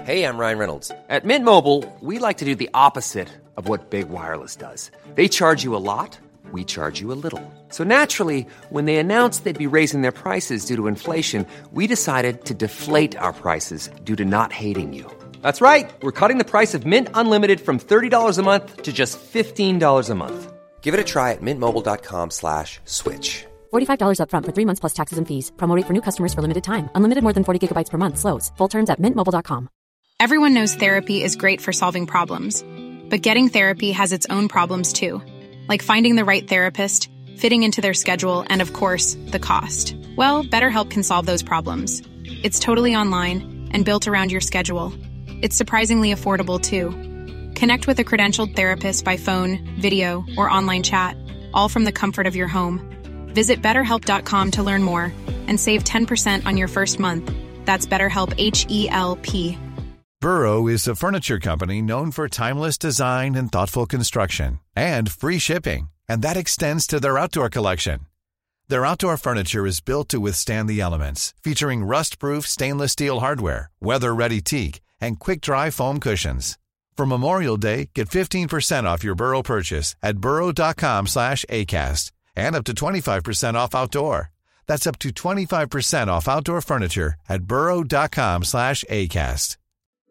Hey, I'm Ryan Reynolds. At Mint Mobile, we like to do the opposite of what Big Wireless does. They charge you a lot, we charge you a little. So naturally, when they announced they'd be raising their prices due to inflation, we decided to deflate our prices due to not hating you. That's right. We're cutting the price of Mint Unlimited from $30 a month to just $15 a month. Give it a try at mintmobile.com/switch. $45 up front for 3 months plus taxes and fees. Promo rate for new customers for limited time. Unlimited more than 40 gigabytes per month slows. Full terms at mintmobile.com. Everyone knows therapy is great for solving problems. But getting therapy has its own problems too. Like finding the right therapist, fitting into their schedule, and of course, the cost. Well, BetterHelp can solve those problems. It's totally online and built around your schedule. It's surprisingly affordable too. Connect with a credentialed therapist by phone, video, or online chat, all from the comfort of your home. Visit BetterHelp.com to learn more and save 10% on your first month. That's BetterHelp, H-E-L-P. Burrow is a furniture company known for timeless design and thoughtful construction, and free shipping, and that extends to their outdoor collection. Their outdoor furniture is built to withstand the elements, featuring rust-proof stainless steel hardware, weather-ready teak, and quick-dry foam cushions. For Memorial Day, get 15% off your Burrow purchase at burrow.com/acast, and up to 25% off outdoor. That's up to 25% off outdoor furniture at burrow.com/acast.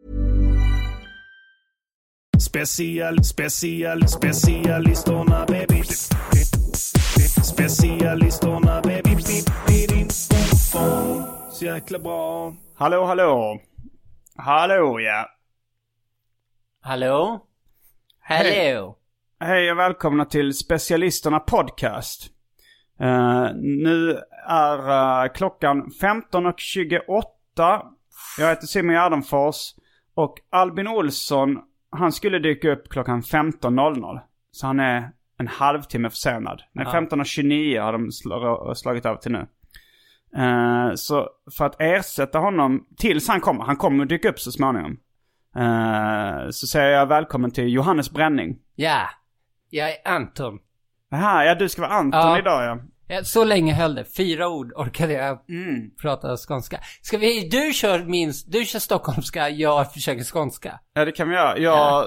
Specialisterna baby. Specialisterna baby. Så jäkla bra. Hallå, hallå. Hallå, ja. Hallå? Hallå? Hej och välkomna till Specialisterna podcast. Nu är klockan 15:28. Jag heter Simon Gärdenfors och Albin Olsson, han skulle dyka upp klockan 15:00. Så han är en halvtimme försenad. Men 15:29 har de slagit av till nu. Så för att ersätta honom tills han kommer att dyka upp så småningom. Så säger jag välkommen till Johannes Bränning. Ja, jag är Anton. Aha, ja, du ska vara Anton idag, ja. Så länge höll det. 4 ord orkade jag prata skånska. Du kör stockholmska, jag försöker skånska. Ja, det kan vi göra.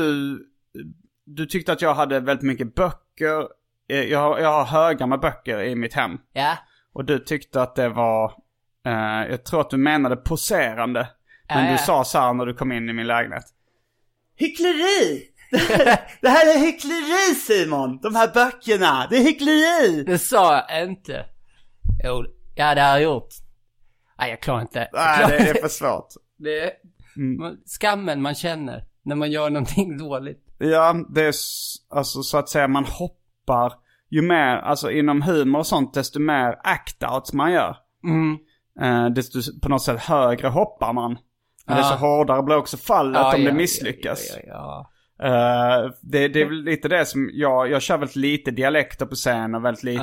Du tyckte att jag hade väldigt mycket böcker. Jag har högar med böcker i mitt hem. Ja. Och du tyckte att det var... jag tror att du menade poserande. Men du sa så här när du kom in i min lägenhet. Hyckleri! Det här är hyckleri, Simon. De här böckerna, det är hyckleri. Det sa jag inte. Jo, ja, det har jag gjort. Nej, jag klarar inte. Nej, det är för svårt. Det är skammen man känner när man gör någonting dåligt. Ja, det är alltså så att säga, man hoppar ju mer, alltså inom humor och sånt, desto mer act-outs man gör. Desto på något sätt högre hoppar man. Men desto hårdare blir också fallet om det misslyckas. Det är väl lite det som jag kör väldigt lite dialekter på scen och väldigt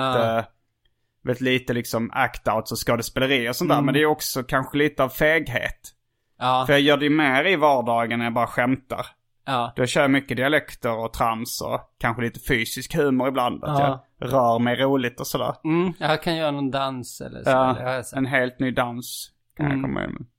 lite liksom act-outs och skådespeleri och sånt där. Men det är också kanske lite av feghet. För jag gör det mer i vardagen när jag bara skämtar. Då kör jag mycket dialekter och trams och kanske lite fysisk humor ibland. Att jag rör mig roligt och sådär. Jag kan göra någon dans eller så. En helt ny dans kan jag komma in med.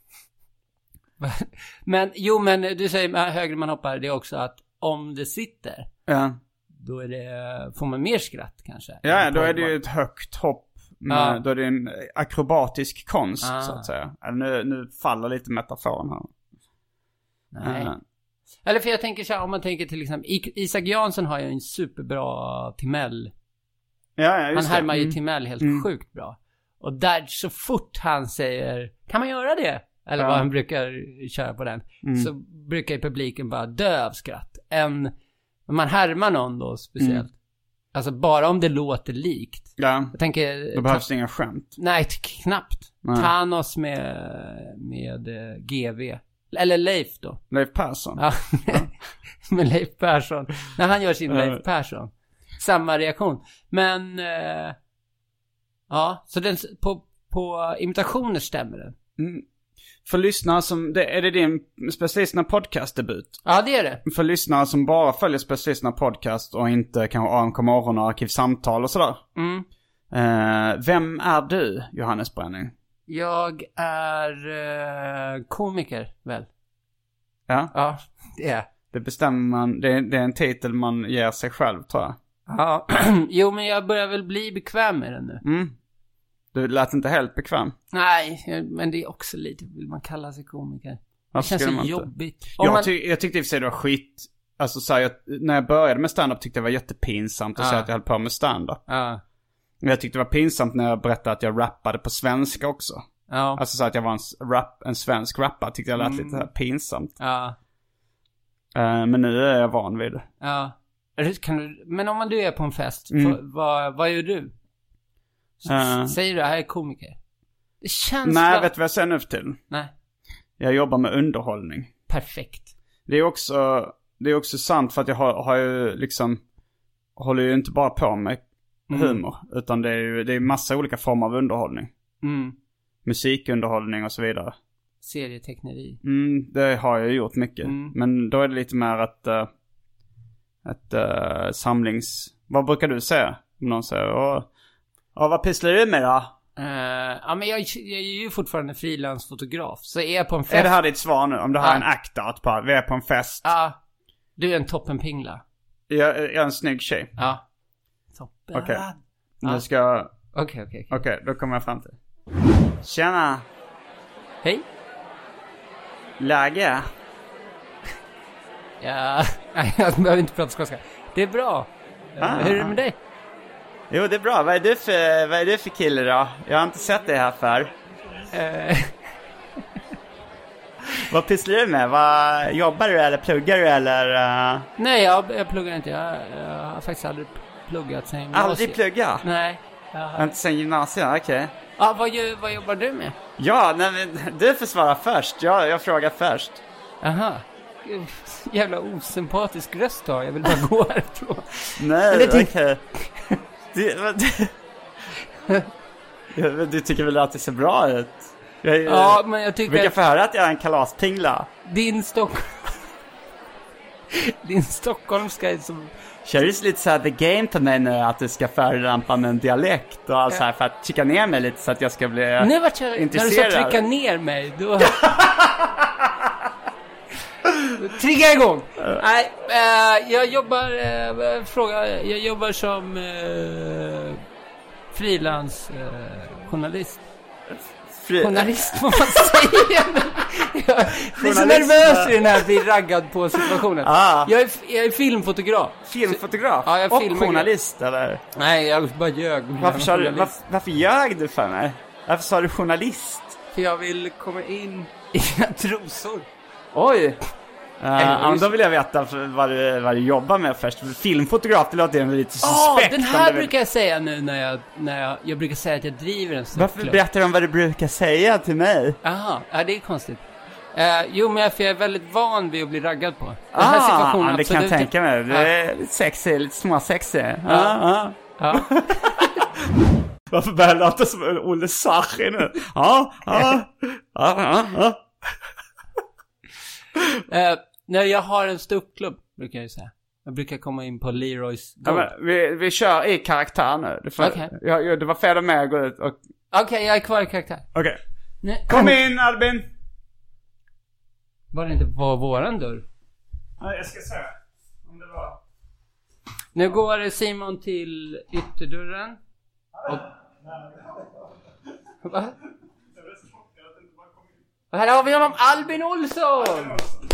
Men du säger högre man hoppar, det är också att om det sitter, då är det, får man mer skratt kanske. Ja, då är det ju ett högt hopp. Då är det en akrobatisk konst så att säga. Nu faller lite metaforen här. Nej. Eller för jag tänker så här, om man tänker till exempel Isak Jansson har ju en superbra Timell. Han härmar ju Timell helt sjukt bra. Och där så fort han säger, kan man göra det? Eller vad han brukar köra på den. Så brukar ju publiken bara dö av skratt. Man härmar någon då speciellt. Alltså bara om det låter likt. Ja, jag tänker, då behövs inga skämt. Nej, knappt. Thanos med GV. Eller Leif då. Leif Persson. Ja, med Leif Persson. När han gör sin Leif Persson. Samma reaktion. Men så den, på imitationer stämmer den. För lyssnare som... är det din Specialisterna podcast-debut? Ja, det är det. För lyssnare som bara följer Specialisterna podcast och inte kanske AMK morgon och arkivsamtal och sådär. Vem är du, Johannes Bränning? Jag är komiker, väl? Ja. Ja, det är. Det bestämmer man, det är en titel man ger sig själv, tror jag. Ja, jo men jag börjar väl bli bekväm med den nu. Du lät inte helt bekväm. Nej, men det är också lite, vill man kalla sig komiker? Det känns så jobbigt. Jag tyckte i och för sig det var skit. Alltså så här, när jag började med stand-up tyckte jag det var jättepinsamt att säga att jag höll på med stand-up. Men jag tyckte det var pinsamt när jag berättade att jag rappade på svenska också. Alltså så att jag var en svensk rappare tyckte jag lät lite pinsamt. Men nu är jag van vid det. Men om du är på en fest, vad gör du? Säger du att jag är komiker? Det känns... Nej, vet du vad jag säger nu för tiden? Nej. Jag jobbar med underhållning. Perfekt. Det är också sant för att jag har ju liksom... Håller ju inte bara på med humor. Utan det är massa olika former av underhållning. Musikunderhållning och så vidare. Serieteckneri. Det har jag gjort mycket. Men då är det lite mer ett samlings... Vad brukar du säga? Om någon säger, vad pysslar du med då? Ja, men jag är ju fortfarande frilansfotograf. Så är jag på en fest... Är det här ditt svar nu? Om du har en act-out på att vi är på en fest. Ja, du är en toppenpingla. Jag är en snygg tjej. Ja. Toppen. Okej. Nu ska jag... Okej, då kommer jag fram till. Tjena. Hej. Läge? Ja, jag behöver inte prata skånska. Det är bra. Hur är det med dig? Jo, det är bra. Vad är du för kille då? Jag har inte sett dig här för. Vad pysslar du med? Jobbar du eller pluggar du eller? Nej, jag pluggar inte. Jag har faktiskt aldrig pluggat sen gymnasiet. Aldrig plugga? Nej. Inte sen gymnasiet, okej. Ja, vad jobbar du med? Ja, nej, men du får svara först. Jag frågar först. Aha. Jävla osympatisk röst har jag vill bara gå härifrån. Nej, okej. Du tycker väl att det ser bra ut? Ja, men jag tycker... Vilka får höra att jag är en kalaspingla? Din stockholmska är som... Kör du lite så här the game på mig nu att du ska förelämpa med en dialekt och allt så här för att trycka ner mig lite så att jag ska bli intresserad? När du ska trycka ner mig, då... Trigga igång! Nej, jag jobbar som frilansjournalist. Journalist får man säga. Jag är så nervös i den här bli raggad på situationen. Jag är filmfotograf. Filmfotograf? Ja, jag och journalist eller? Nej, jag bara ljög. Varför ljög du för mig? Varför sa du journalist? För jag vill komma in i trosor. Oj! Då vill jag veta vad du jobbar med först. Filmfotograf, det låter lite suspekt. Den här brukar jag säga nu när jag brukar säga att jag driver en strippklubb. Varför berättar du om vad du brukar säga till mig? Aha, ja, det är konstigt. Jo, men jag är väldigt van vid att bli raggad på. Den här situationen, det kan jag tänka mig. Du är lite sexig, lite småsexig. Ja. Varför börjar jag låta som Olle Sarri nu? När jag har en ståuppklubb brukar jag säga. Jag brukar komma in på Leroys Gold. Ja, vi kör i karaktär nu. Det var fel med att gå ut och... Okej, jag är kvar i karaktär. Okej. Kom in, Albin. Var det inte på våran dörr? Nej, jag ska se om det var. Nu går Simon till ytterdörren. Va? Och här har vi honom, Albin Olsson!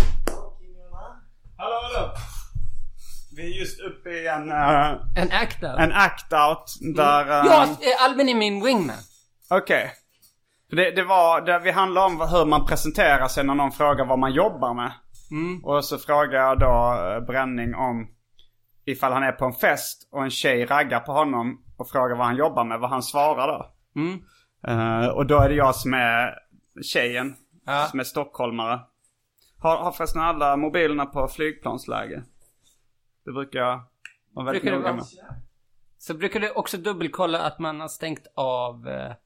Hallå. Vi är just uppe i en act-out. En act-out där... Albin är min wingman. Okej. Det var där vi handlar om hur man presenterar sig när någon frågar vad man jobbar med. Och så frågar jag då Bränning om ifall han är på en fest och en tjej raggar på honom och frågar vad han jobbar med, vad han svarar då. Och då är det jag som är tjejen, som är stockholmare. Har förresten alla mobilerna på flygplansläge. Det brukar jag vara väldigt noga med. Så brukar du också dubbelkolla att man har stängt av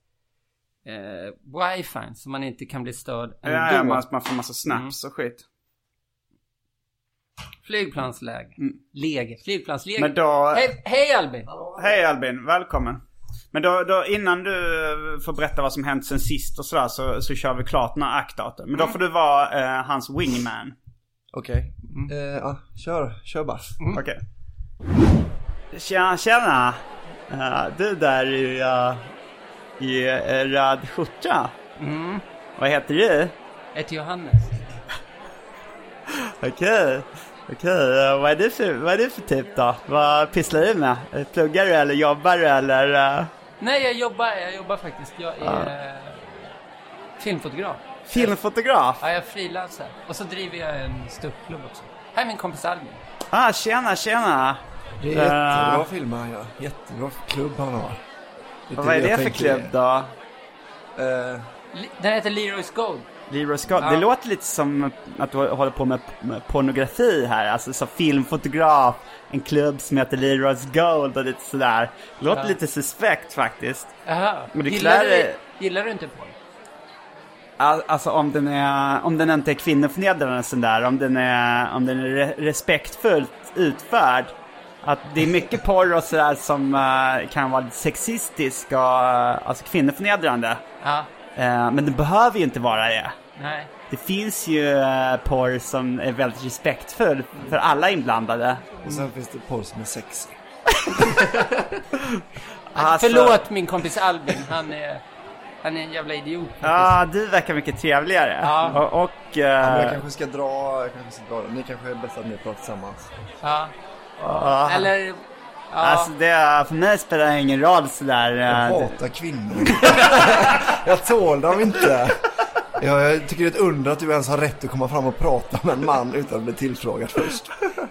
wifi så man inte kan bli störd. Ja, man får massa snaps och skit. Flygplansläge. Flygplansläge. Men då... Hej Albin. Hej Albin, välkommen. Men då innan du får berätta vad som hänt sen sist och sådär så kör vi klart den här act-outen. Men då får du vara hans wingman. Okej. Kör bara. Okej. Tjena. Du där i röd skjorta. Vad heter du? Jag heter Johannes. Okej. Vad är du för typ då? Vad pysslar du med? Pluggar du eller jobbar du eller? Nej, jag jobbar faktiskt. Jag är filmfotograf. Filmfotograf? Ja, jag frilansar. Och så driver jag en ståuppklubb också. Här är min kompis Albin. Tjena. Det är jättebra filmer, ja. Jättebra klubb han har. Vad är det för klubb då? Den heter Leroy's Gold. Leroy's Gold. Ja. Det låter lite som att du håller på med pornografi här. Alltså som filmfotograf. En klubb som heter Leroy's Gold och lite sådär. Det låter lite suspekt faktiskt. Jaha. Gillar du inte porn? Alltså om den inte är kvinnoförnedrande sån där, om den är respektfullt utförd, att det är mycket porr och sådär som kan vara sexistisk och alltså kvinnoförnedrande. Ja. Men det behöver ju inte vara det. Nej. Det finns ju porr som är väldigt respektfull för alla inblandade. Och sen finns det porr som är sexy. Alltså, förlåt min kompis Albin, han är en jävla idiot. Ja, du verkar mycket trevligare. Ja. Jag kanske ska dra. Ni kanske är bäst att ni pratar tillsammans. Ja. Eller... Ja. Alltså för mig spelar det ingen roll sådär. Jag hatar kvinnor. Jag tål dem inte. Jag tycker det är ett under att du ens har rätt att komma fram och prata med en man utan att bli tillfrågad först.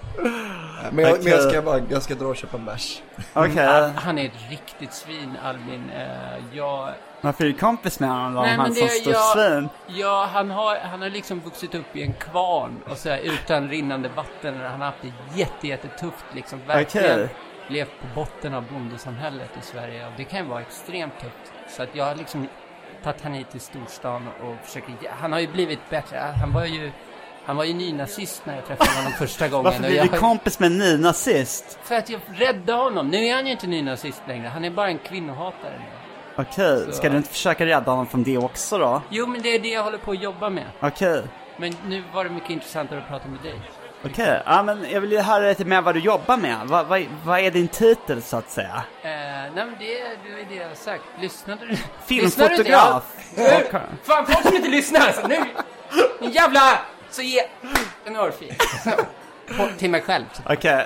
Men jag ska dra och köpa en bärs. Okay. Han är ett riktigt svin, Albin. Varför är du kompis med honom? Han som står svin? Ja, han har liksom vuxit upp i en kvarn och så här, utan rinnande vatten. Han har haft det jättetufft liksom. Verkligen levt på botten av bondesamhället i Sverige. Och det kan vara extremt tufft. Så att jag har liksom tagit han hit till storstan och försöker... Han har ju blivit bättre. Han var ju nynazist när jag träffade honom första gången. Varför blir du kompis med en nynazist? För att jag räddade honom. Nu är han ju inte nynazist längre. Han är bara en kvinnohatare nu. Okej, ska du inte försöka rädda honom från det också då? Jo, men det är det jag håller på att jobba med. Okej. Men nu var det mycket intressantare att prata med dig. Okej, ja men jag vill ju höra lite mer vad du jobbar med. Vad är din titel så att säga? Nej men det är det jag har sagt. Lyssnade du? Filmfotograf? Fan, folk som inte lyssnar alltså. Nu, en jävla... Så ge en örfil. Till mig själv. Okej,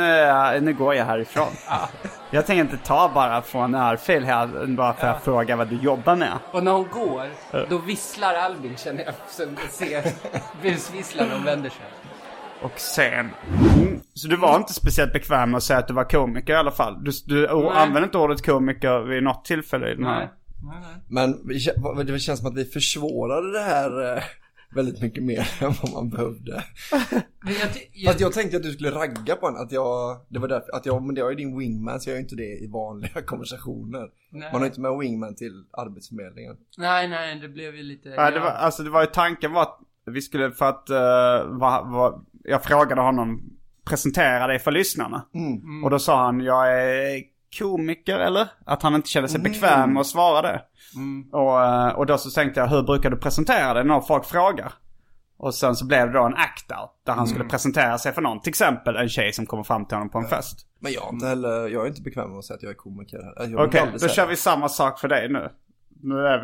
nu går jag härifrån. Jag tänker inte bara få en örfil här bara för att fråga vad du jobbar med. Och när hon går, då visslar Albin, känner jag. Så ser busvisslar och vänder sig. Och sen... Så du var inte speciellt bekväm med att säga att du var komiker i alla fall? Du använde inte ordet komiker vid något tillfälle i den här? Nej. Men det känns som att vi försvårade det här... väldigt mycket mer än vad man behövde. Fast jag tänkte att du skulle ragga på en. Det var därför men det är ju din wingman, så jag är inte det i vanliga konversationer. Nej. Man har inte med wingman till arbetsförmedlingen. Nej, det blev ju lite... Ja, det var ju tanken var att vi skulle, för att jag frågade honom, presentera dig för lyssnarna. Och då sa han, jag är komiker, eller? Att han inte kände sig bekväm med att svara det. Och då så tänkte jag, hur brukar du presentera dig när folk frågar? Och sen så blev det då en act-out där han skulle presentera sig för någon. Till exempel en tjej som kommer fram till honom på en fest. Men jag är inte bekväm med att säga att jag är komiker. Okej, då kör vi samma sak för dig nu. Nu är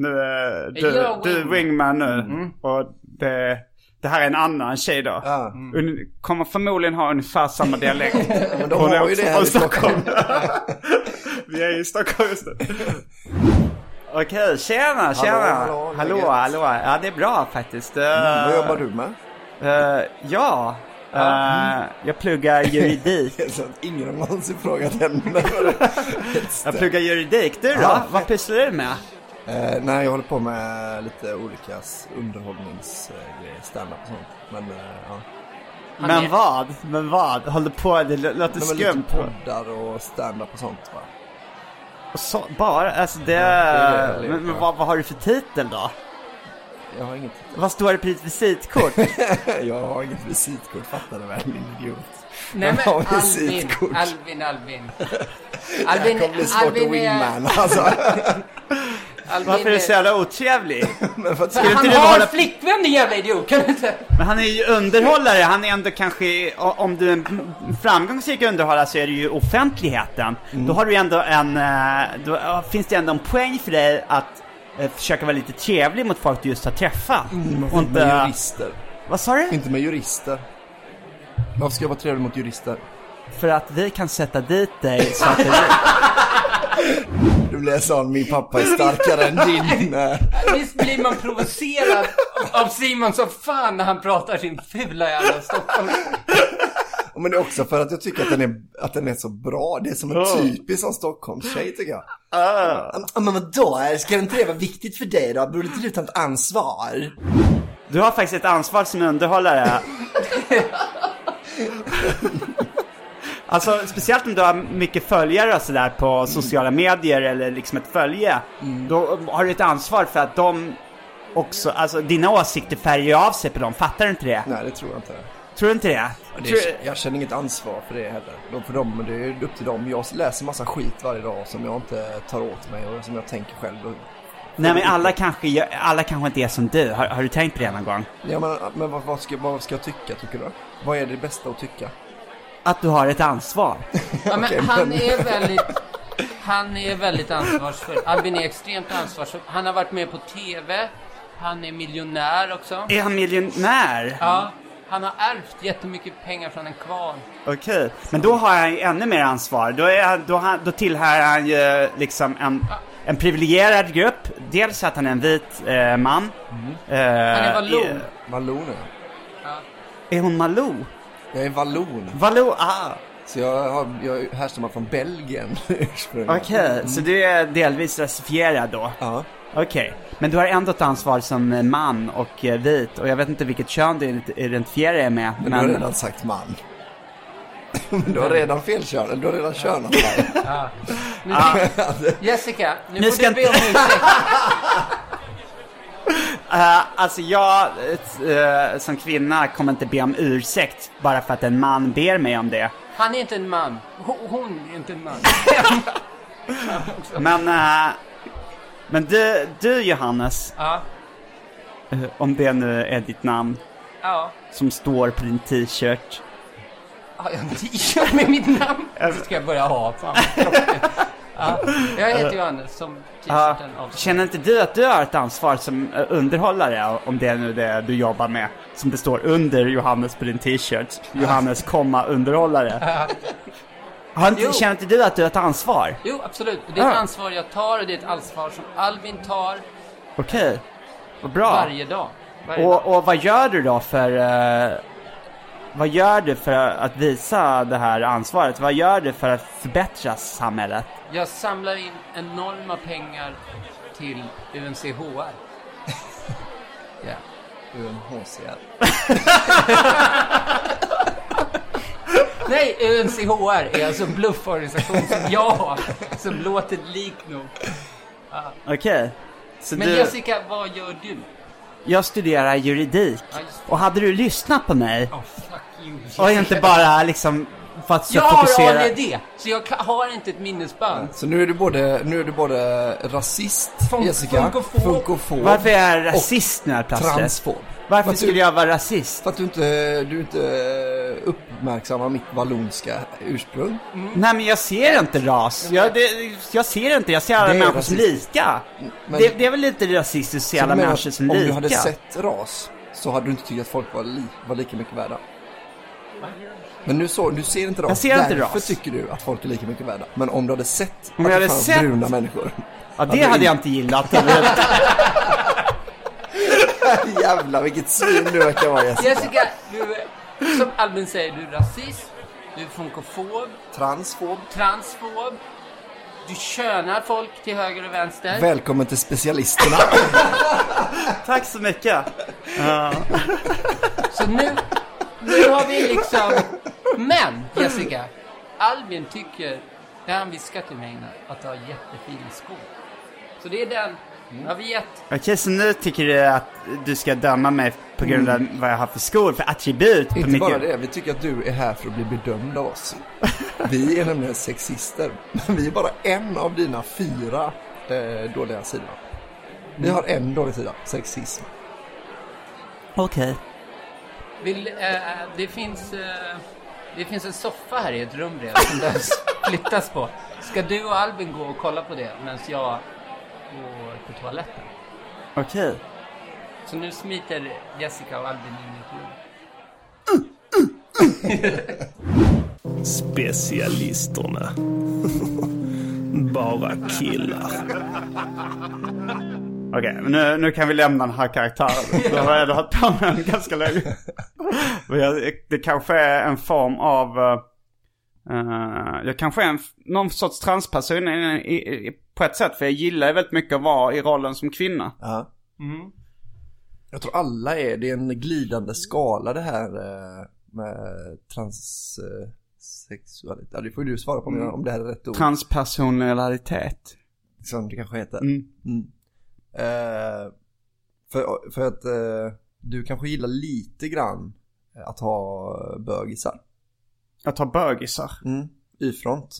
du är wingman nu. Och det här är en annan tjej då. Kommer förmodligen ha ungefär samma dialekt. Men de har ju det här i Stockholm. Vi är i Stockholm just nu. Okej, tjena. Hallå. Ja, det är bra faktiskt. Vad jobbar du med? Jag pluggar juridik. Ingen har någonsin frågat henne. Jag pluggar juridik. Du då? Vad pysslar du med? Nej, jag håller på med lite olika underhållningsgrejer, stand-up och sånt. Men vad? Håller på, det låter skumt. Lite poddar och stand-up och sånt, va? Och så, bara, alltså men vad har du för titel då? Jag har inget titel. Vad står det på ditt visitkort? Jag har inget visitkort, fattar du väl, min idiot? Nej men Albin. Det kommer bli svårt att wingman, alltså. Varför är du så jävla otrevlig? Men han har flickvän, din jävla idiot, kan du inte? Men han är ju underhållare. Han är ändå kanske, om du är en framgångsrik underhållare så är det ju offentligheten. Då har du ändå då finns det ändå en poäng för dig att försöka vara lite trevlig mot folk du just har träffat. Och inte med jurister. Vad sa du? Inte med jurister. Varför ska jag vara trevlig mot jurister? För att vi kan sätta dit dig så att Du blir sån, min pappa är starkare än din. Visst blir man provocerad av Simon så fan när han pratar sin fula jävla Stockholm. Men det är också för att jag tycker att den är så bra. Det är som en typisk som Stockholmstjej, tycker jag. Men vadå? Ska inte det vara viktigt för dig då? Borde inte du ta ett ansvar? Du har faktiskt ett ansvar som underhållare. Alltså speciellt om du har mycket följare och sådär på sociala medier eller liksom ett följe, då har du ett ansvar för att de också, alltså dina åsikter färgar av sig på dem. Fattar du inte det? Nej, det tror jag inte. Tror du inte det? Jag känner inget ansvar för det heller. För dem, men det är upp till dem. Jag läser massa skit varje dag som jag inte tar åt mig och som jag tänker själv. Nej, men alla kanske inte är som du. Har du tänkt på det någon gång? Ja, men vad ska jag tycka, tycker du? Vad är det bästa att tycka? Att du har ett ansvar. Ja, men han är väldigt ansvarsfull. Albin är extremt ansvarsfull. Han har varit med på TV. Han är miljonär också. Är han miljonär? Ja, han har ärvt jättemycket pengar från en kvarn. Okej, men då har han ännu mer ansvar. Då tillhör han ju liksom en privilegierad grupp. Dels att han är en vit man. Han är vallon. Vallon, ja. Är hon Malou? Jag är vallon. Vallon, Så jag härstammar från Belgien. Okej, så du är delvis rasifierad då? Ja. Okej, men du har ändå ett ansvar som man och vit. Och jag vet inte vilket kön du identifierar dig med. Men du har redan sagt man. Du har redan felkönat. Du har redan könat mig. Jessica, nu får du be om ursäkt. Alltså jag som kvinna kommer inte be om ursäkt bara för att en man ber mig om det. Han är inte en man. Hon är inte en man. Men du Johannes. Ja. Om det nu är ditt namn. Ja. Som står på din t-shirt. Har jag en t-shirt med mitt namn? Så ska jag börja ha. Fan. Ja, jag heter Johannes som t-shirten avslutar. Känner inte du att du har ett ansvar som underhållare, om det är nu det du jobbar med, som det står under Johannes på din t-shirt? Johannes, underhållare. Känner inte du att du har ett ansvar? Jo, absolut. Det är ett ansvar jag tar och det är ett ansvar som Albin tar. Okej, vad bra. Varje dag. Och vad gör du då vad gör du för att visa det här ansvaret? Vad gör du för att förbättra samhället? Jag samlar in enorma pengar till UNCHR. Ja. UNHCR. Nej, UNCHR är alltså en blufforganisation som jag har, som låter lik nog. Okej. Men Jessica, vad gör du? Jag studerar juridik. Och hade du lyssnat på mig och inte bara liksom för att jag fokusera. har ADD, så jag har inte ett minnesband. Så nu är du både rasist, Jessica, funkofob. Varför är jag rasist nu här plötsligt? Transfob. Varför skulle jag vara rasist? För att du inte uppmärksammar mitt vallonska ursprung. Nej, men jag ser inte ras. Jag ser inte, jag ser alla människor som lika. Men det är väl lite rasistiskt att se alla människor som lika. Om du hade sett ras så hade du inte tyckt att folk var lika mycket värda. Men du ser inte ras. Jag ser inte ras. Därför tycker du att folk är lika mycket värda. Men om du hade sett att det fanns bruna människor. Ja, det hade jag inte gillat. Jävlar, vilket svin du verkar vara, Jessica. Jessica, du, som Albin säger, du är rasist. Du är funkofob. Transfob. Du könar folk till höger och vänster. Välkommen till specialisterna. Tack så mycket. Så nu har vi liksom... Men, Jessica, Albin tycker, när han viskar till mig att du har jättefina skor. Så det är den... Har vi gett. Okej, så nu tycker du att du ska döma mig på grund av vad jag har för skor, för attribut. Inte bara det, vi tycker att du är här för att bli bedömd av oss. Vi är nämligen sexister. Men vi är bara en av dina 4 dåliga sidor. Vi har en dålig sida, sexism. Okej. Det finns en soffa här i ett rum redan som det flyttas på. Ska du och Albin gå och kolla på det medan jag går på toaletten? Okej. Så nu smiter Jessica och Albin in i ett rum. Specialisterna. Bara killar. Okej, men nu kan vi lämna den här karaktären. Då har jag tagit den ganska länge. Det kanske är en form av... jag kanske är någon sorts transperson på ett sätt. För jag gillar väldigt mycket att vara i rollen som kvinna. Ja. Mm. Jag tror alla är... Det är en glidande skala det här med transsexualitet. Ja, det får du svara på om det här är rätt ord. Transpersonalitet. Som det kanske heter. För att du kanske gillar lite grann att ha bögisar. Att ha bögisar? Y-front.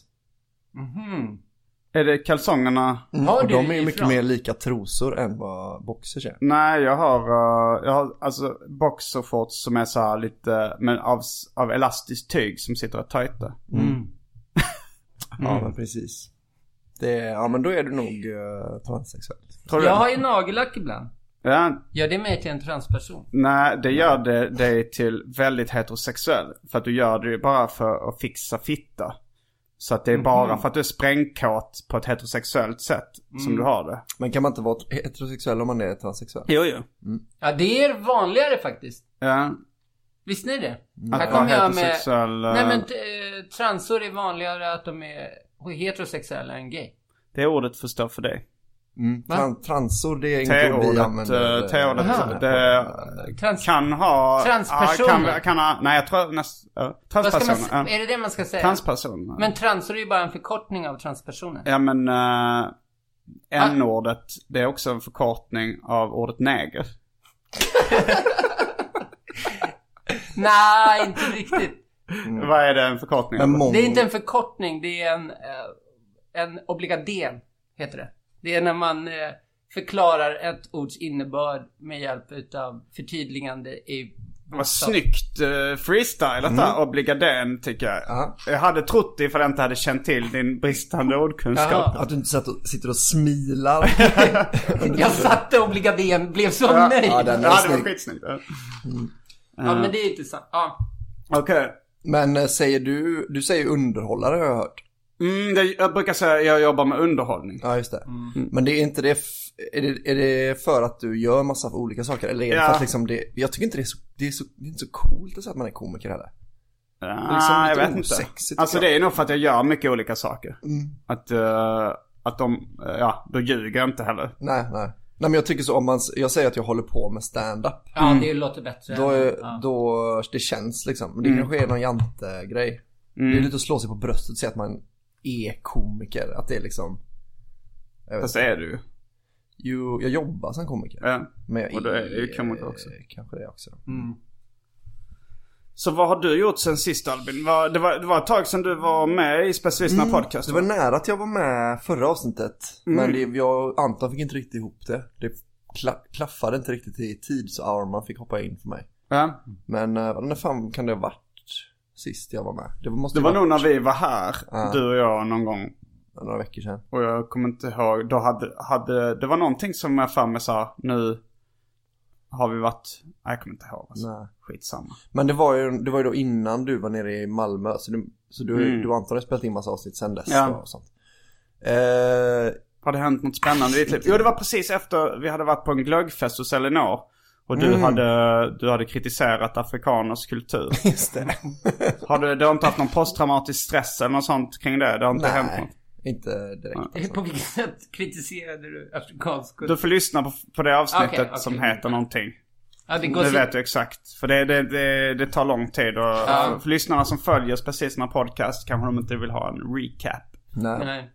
Är det kalsongerna? Och de är ju mycket mer lika trosor än vad boxers är. Nej, jag har alltså boxershorts som är så här lite men av elastiskt tyg som sitter och tajta. Ja, men precis. Men då är du nog transsexuell. Jag har ju nagellack ibland. Ja. Gör det mig till en transperson? Nej, det gör det till väldigt heterosexuell. För att du gör det ju bara för att fixa fitta. Så att det är bara för att du är sprängkåt på ett heterosexuellt sätt som du har det. Men kan man inte vara heterosexuell om man är transsexuell? Jo. Ja, det är vanligare faktiskt. Ja. Visst är det? Här kommer jag med... Nej, men transor är vanligare att de är heterosexuella än gay. Det är ordet för stå för dig. Transor, det är inget ord vi använder. T-ordet kan ha... Transpersoner. Nej, jag tror transpersoner. Är det man ska säga? Transpersoner. Men transor är ju bara en förkortning av transpersoner. Ja, men n-ordet, det är också en förkortning av ordet neger. Nej, inte riktigt. Vad är det en förkortning av? Det är inte en förkortning, det är en obligaden, heter det. Det är när man förklarar ett ords innebörd med hjälp av förtydligande i... Vad snyggt freestyle där, obligaden tycker jag. Jag hade trott det för att jag inte hade känt till din bristande ordkunskap. Att du inte sitter och smilar. Jag satte obligaden, blev så nöjd. Ja, det var skitsnyggt. Ja, men det är inte sant. Ja. Okej. Men säger du säger underhållare, har jag hört. Jag brukar säga att jag jobbar med underhållning. Ja, just det. Men det är inte det... Är det för att du gör massa olika saker? Eller är det för att liksom det... Jag tycker inte det är inte så coolt att säga att man är komiker heller. Ja, jag vet inte. Alltså det är nog för att jag gör mycket olika saker. Att de... Ja, då ljuger jag inte heller. Nej, men jag tycker så om jag säger att jag håller på med stand-up. Ja, det låter bättre. Då det känns liksom. Det kanske är någon jantegrej. Det är lite att slå sig på bröstet och säga att man är komiker. Att det är liksom... Fast är du? Jo, jag jobbar som komiker. Ja, men jag och då är ju komiker också. Kanske det också. Så vad har du gjort sen sist, Albin? Det var ett tag sedan du var med i Specialisterna podcast. Det var nära att jag var med förra avsnittet. Men jag Anton fick inte riktigt ihop det. Det klaffade inte riktigt i tid så Arman fick hoppa in för mig. Ja. Men när fan kan det ha varit sist jag var med? Det var nog när vi var här, du och jag någon gång. Några veckor sedan. Och jag kommer inte ihåg, då hade det var någonting som jag fan med sa, nu har vi varit, jag kommer inte ihåg alltså. Nej. Skitsamma. Men det var ju då innan du var nere i Malmö, så du antar att spelat in massa avsnitt sen dess och sånt. Har det hänt något spännande i ditt liv? Jo, det var precis efter vi hade varit på en glöggfest hos Elinor. Och du hade kritiserat afrikaners kultur. Just det. Du har inte haft någon posttraumatisk stress eller något sånt kring det? Det har inte hänt något? Inte direkt. Alltså. På vilket sätt kritiserade du afrikansk kultur? Du får lyssna på det avsnittet som heter någonting. Ja, det vet du exakt. För det tar lång tid. Och för lyssnarna som följer precis när podcast kanske de inte vill ha en recap. Nej.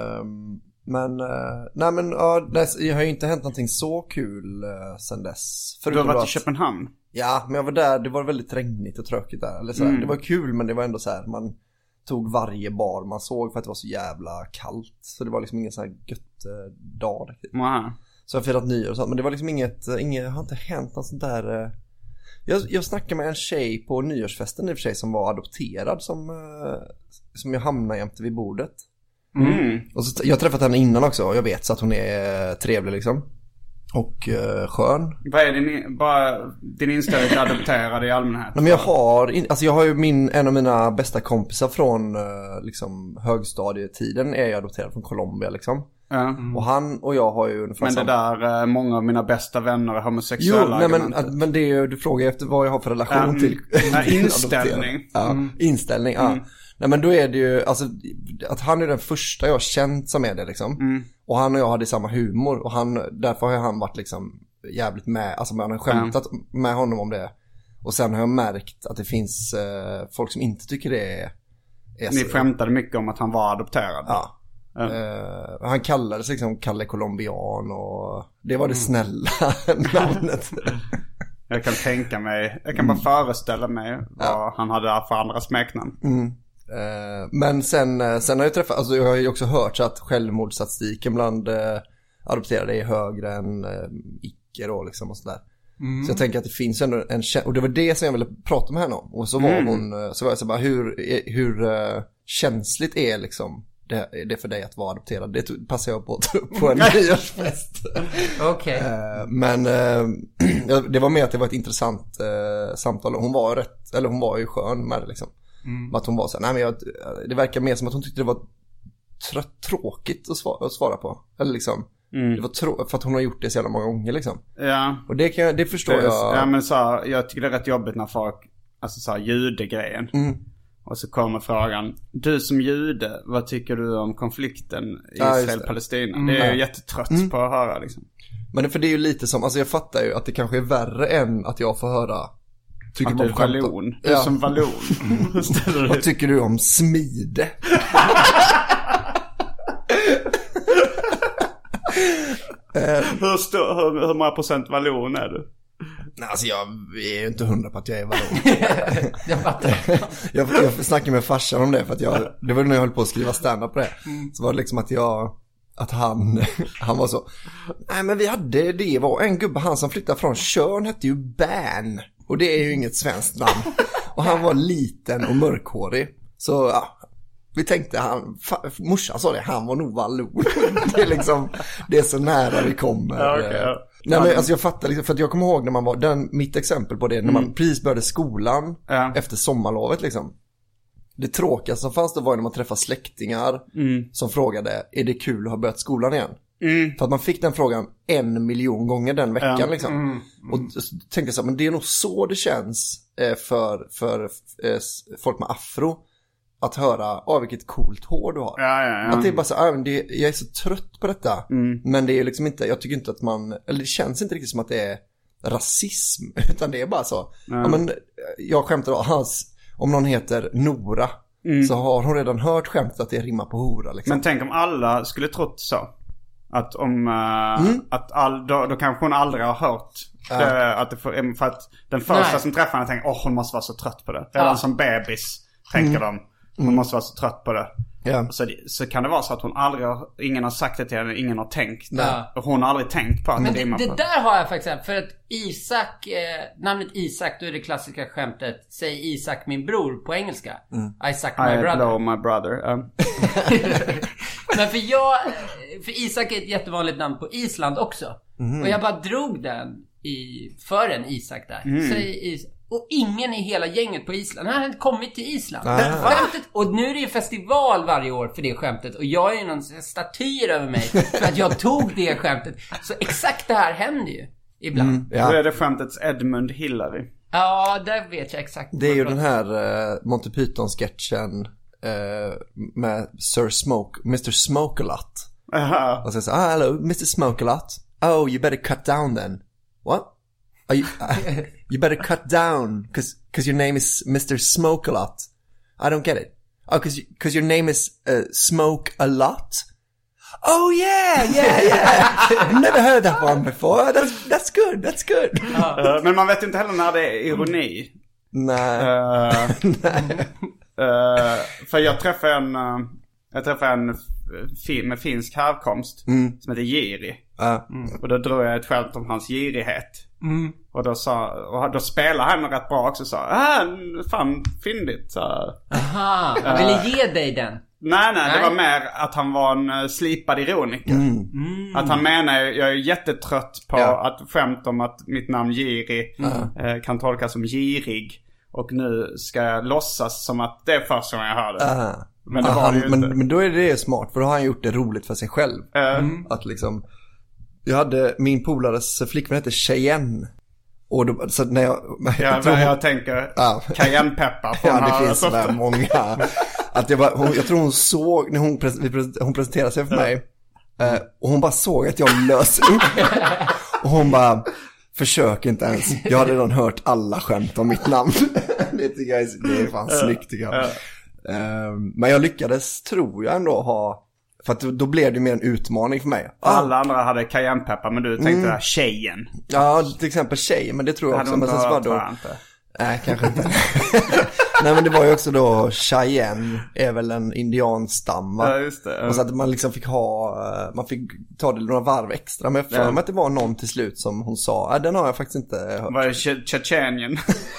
Jag har ju inte hänt någonting så kul sen dess. Du har varit i Köpenhamn? Ja, men jag var där. Det var väldigt regnigt och tråkigt där. Eller så här. Det var kul, men det var ändå så här. Man tog varje bar man såg för att det var så jävla kallt. Så det var liksom ingen sån här gött dag riktigt. Så jag har firat nyår och sånt. Men det var liksom inget har inte hänt något sånt där. Jag snackade med en tjej på nyårsfesten i och för sig som var adopterad som jag hamnade jämte vid bordet. Och så, jag har träffat henne innan också och jag vet så att hon är trevlig liksom. Och skön. Vad är din inställning till adopterade i allmänhet? Men jag har ju en av mina bästa kompisar från liksom högstadietiden är ju adopterad från Colombia liksom. Och han och jag har ju ungefär men det där många av mina bästa vänner är homosexuella. Men det är ju, du frågar efter vad jag har för relation till inställning. Inställning. Nej, men då är det ju alltså att han är den första jag har känt som är det liksom. Och han och jag hade samma humor och därför har han varit liksom jävligt med, alltså man har skämtat med honom om det. Och sen har jag märkt att det finns folk som inte tycker det är ni skämtade mycket om att han var adopterad. Ja. Han kallades liksom Kalle Colombian och det var det snälla namnet. Jag kan tänka mig, jag kan bara föreställa mig vad han hade för andra smeknamn. Men sen har jag träffat, alltså jag har ju också hört så att självmordsstatistiken bland adopterade är högre än icke då liksom och sådär. Så jag tänker att det finns ändå och det var det som jag ville prata med henne om. Och så var jag så bara hur känsligt är liksom det för dig att vara adopterad. Det passar jag på en nyårsfest. Okej. Men det var mer att det var ett intressant samtal. Hon var ju skön med det liksom. Att hon var så här, nej men det verkar mer som att hon tyckte det var tråkigt att svara på. Eller liksom det var för att hon har gjort det så jävla många gånger liksom. Ja. Och det förstår jag. Ja men så jag tycker det är rätt jobbigt när folk alltså så här judegrejen. Och så kommer frågan, du som jude, vad tycker du om konflikten Israel-Palestina? Det är jag jättetrött på att höra liksom. Men för det är ju lite som, alltså jag fattar ju att det kanske är värre än att jag får höra tycker du om vallon? Du som vallon. Vad tycker du om smide? Hur många procent vallon är du? Nej, alltså jag är ju inte 100 på att jag är vallon. Jag fattar. Jag snackade med farsan om det för att det var när jag höll på att skriva stand-up på det. Så var det liksom att han var så. Nej men det var en gubbe, han som flyttade från Tjörn hette ju Bern. Och det är ju inget svenskt namn. Och han var liten och mörkhårig. Så ja, vi tänkte morsan sa det, han var nog vallon. Det är liksom, det är så nära vi kommer. Ja, okay. Nej men alltså jag fattar liksom, för att jag kommer ihåg när man var, mitt exempel på det, när man precis började skolan efter sommarlovet liksom. Det tråkigaste som fanns då var när man träffade släktingar som frågade, är det kul att ha börjat skolan igen? För att man fick den frågan 1 miljon gånger den veckan liksom. Och tänkte jag så här, men det är nog så det känns för folk med afro att höra, vilket coolt hår du har. Att det är bara så, jag är så trött på detta. Men det är liksom inte, jag tycker inte att eller det känns inte riktigt som att det är rasism, utan det är bara så. Ja, men jag skämtar då, om någon heter Nora så har hon redan hört skämtet att det rimmar på hora liksom. Men tänk om alla skulle trott så. Att då kanske hon aldrig har hört för att den första som träffar henne tänker, hon måste vara så trött på det. Redan som bebis tänker de, hon måste vara så trött på det. Så kan det vara så att ingen har sagt det till henne, ingen har tänkt. Och hon har aldrig tänkt på att det rimmar på det. Men det där har jag faktiskt, för att Isak, namnet Isak, då är det klassiska skämtet, säg Isak min bror på engelska. I suck my brother. Hello my brother. Men för Isak är ett jättevanligt namn på Island också. Och jag bara drog den för en Isak där. Säg Isak. Och ingen i hela gänget på Island han hade kommit till Island. Skämtet, och nu är det ju festival varje år för det skämtet. Och jag är ju någon statyr över mig för att jag tog det skämtet. Så exakt det här händer ju ibland. Då är det skämtets Edmund Hillary. Ja, där vet jag exakt. Det är ju den här Monty Python-sketchen med Mr. Smoke-a-lot. Och så säger hello, Mr. Smoke-a-lot. Oh, you better cut down then. What? You better cut down because your name is Mr. Smoke-a-lot. I don't get it. Oh, because your name is Smoke-a-lot? Oh yeah. I've never heard that one before. That's good. Men man vet inte heller när det är ironi. Nej. För jag träffade en med finsk härkomst som heter Jiri. Och då drog jag ett skämt om hans girighet. Och då spelade han rätt bra också. Fan, fyndigt. Aha, jag ville ge dig den. Nej, det var mer att han var en slipad ironiker. Att han menar, jag är jättetrött på att skämt om att mitt namn Giri kan tolkas som girig. Och nu ska jag låtsas som att det är första gången jag hör det. Men det var det ju inte. Men då är det smart, för då har han gjort det roligt för sig själv. Att liksom, jag hade min polares flickvän hette Cheyenne. Och då, så när jag tänker cayennepeppar. Det finns så många. Att jag tror hon såg när hon presenterade sig för mig. Och hon bara såg att jag löste upp. Och hon bara, försök inte ens. Jag hade redan hört alla skämt om mitt namn. Det är fan snyggt tycker jag. Men jag lyckades, tror jag ändå, ha... För att då blev det mer en utmaning för mig. Alla andra hade cayennepeppar, men du tänkte tjejen. Ja, till exempel tjej, men det tror jag också. Men sen så var då... Nej, kanske inte. Nej, men det var ju också då Cheyenne är väl en indianstam, va? Ja, just det. Och så att man liksom fick ta det några varv extra. Men jag för mig att det var någon till slut som hon sa, den har jag faktiskt inte hört. Var det Tjetjenien?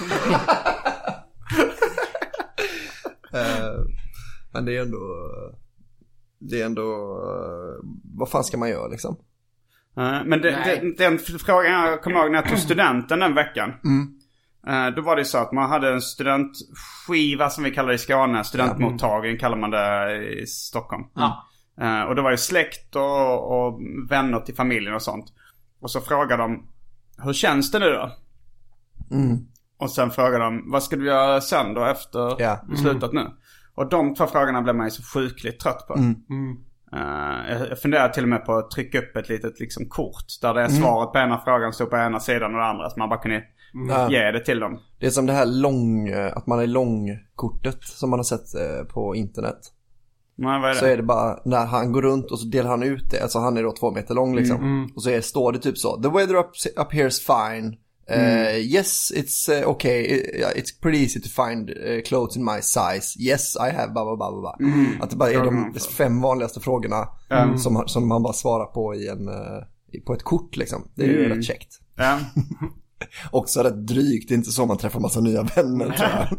Men det är ändå vad fan ska man göra liksom? Men den frågan jag kommer ihåg när jag tog studenten den veckan. Då var det så att man hade en studentskiva som vi kallar det i Skåne. Studentmottagning kallar man det i Stockholm. Och det var ju släkt och vänner till familjen och sånt. Och så frågade de, hur känns det nu då? Och sen frågade de, vad ska du göra sen då efter slutet nu? Och de två frågorna blev man ju så sjukligt trött på. Jag funderar till och med på att trycka upp ett litet liksom kort där det är svaret på ena frågan står på ena sidan och den andra, så man bara kunde ge det till dem. Det är som det här att man är långkortet som man har sett på internet. Men vad är det? Så är det bara när han går runt och så delar han ut det. Alltså han är då 2 meter lång liksom. Och så står det typ så: the weather up here is fine. Yes, it's okay. It's pretty easy to find clothes in my size. Yes, I have blah blah blah blah. Att det bara är de 5 vanligaste frågorna som man bara svarar på på ett kort liksom. Det är ju rätt käckt. Också rätt drygt, inte så man träffar massa nya vänner tror jag.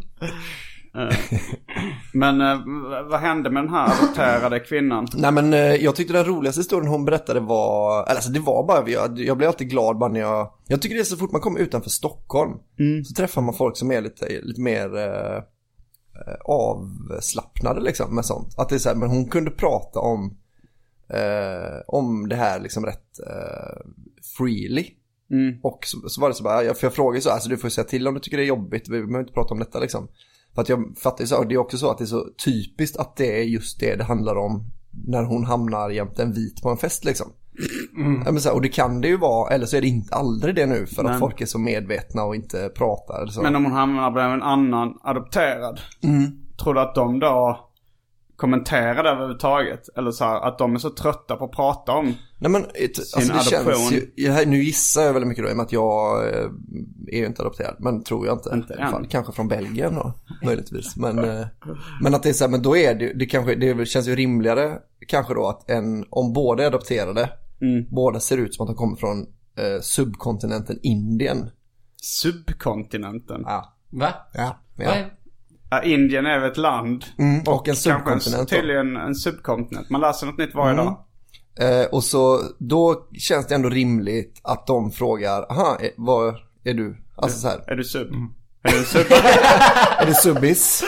Men vad hände med den här adopterade kvinnan? Nej, men jag tyckte den roligaste historien hon berättade var, alltså det var bara, jag blev alltid glad bara när jag tycker det är så fort man kommer utanför Stockholm så träffar man folk som är lite mer avslappnade liksom med sånt. Att det är så här, men hon kunde prata om det här liksom rätt freely. Och så var det så bara, för jag frågade så, alltså du får säga till om du tycker det är jobbigt, vi behöver inte prata om detta liksom. För att jag fattar så, det är också så att det är så typiskt att det är just det handlar om när hon hamnar jämte en vit på en fest liksom. Men så här, och det kan det ju vara, eller så är det inte aldrig det nu för att folk är så medvetna och inte pratar eller så. Men om hon hamnar bland en annan adopterad, tror du att de då kommenterar det överhuvudtaget? Eller så här, att de är så trötta på att prata om sin alltså det adoption? Känns nu gissar jag väldigt mycket då, i och med att jag är ju inte adopterad, men tror jag inte i alla fall, kanske från Belgien då, möjligtvis. Men att det är så här, men då är det kanske, det känns ju rimligare kanske då att om båda är adopterade, båda ser ut som att de kommer från subkontinenten Indien. Subkontinenten? Ja. Va? Ja. Ja, Indien är ett land och en subkontinent. Tydligen en subkontinent. Man läser något nytt varje dag. Och så då känns det ändå rimligt att de frågar, vad är du? Alltså så här. Är du sub? Är du sub? Är det subbis?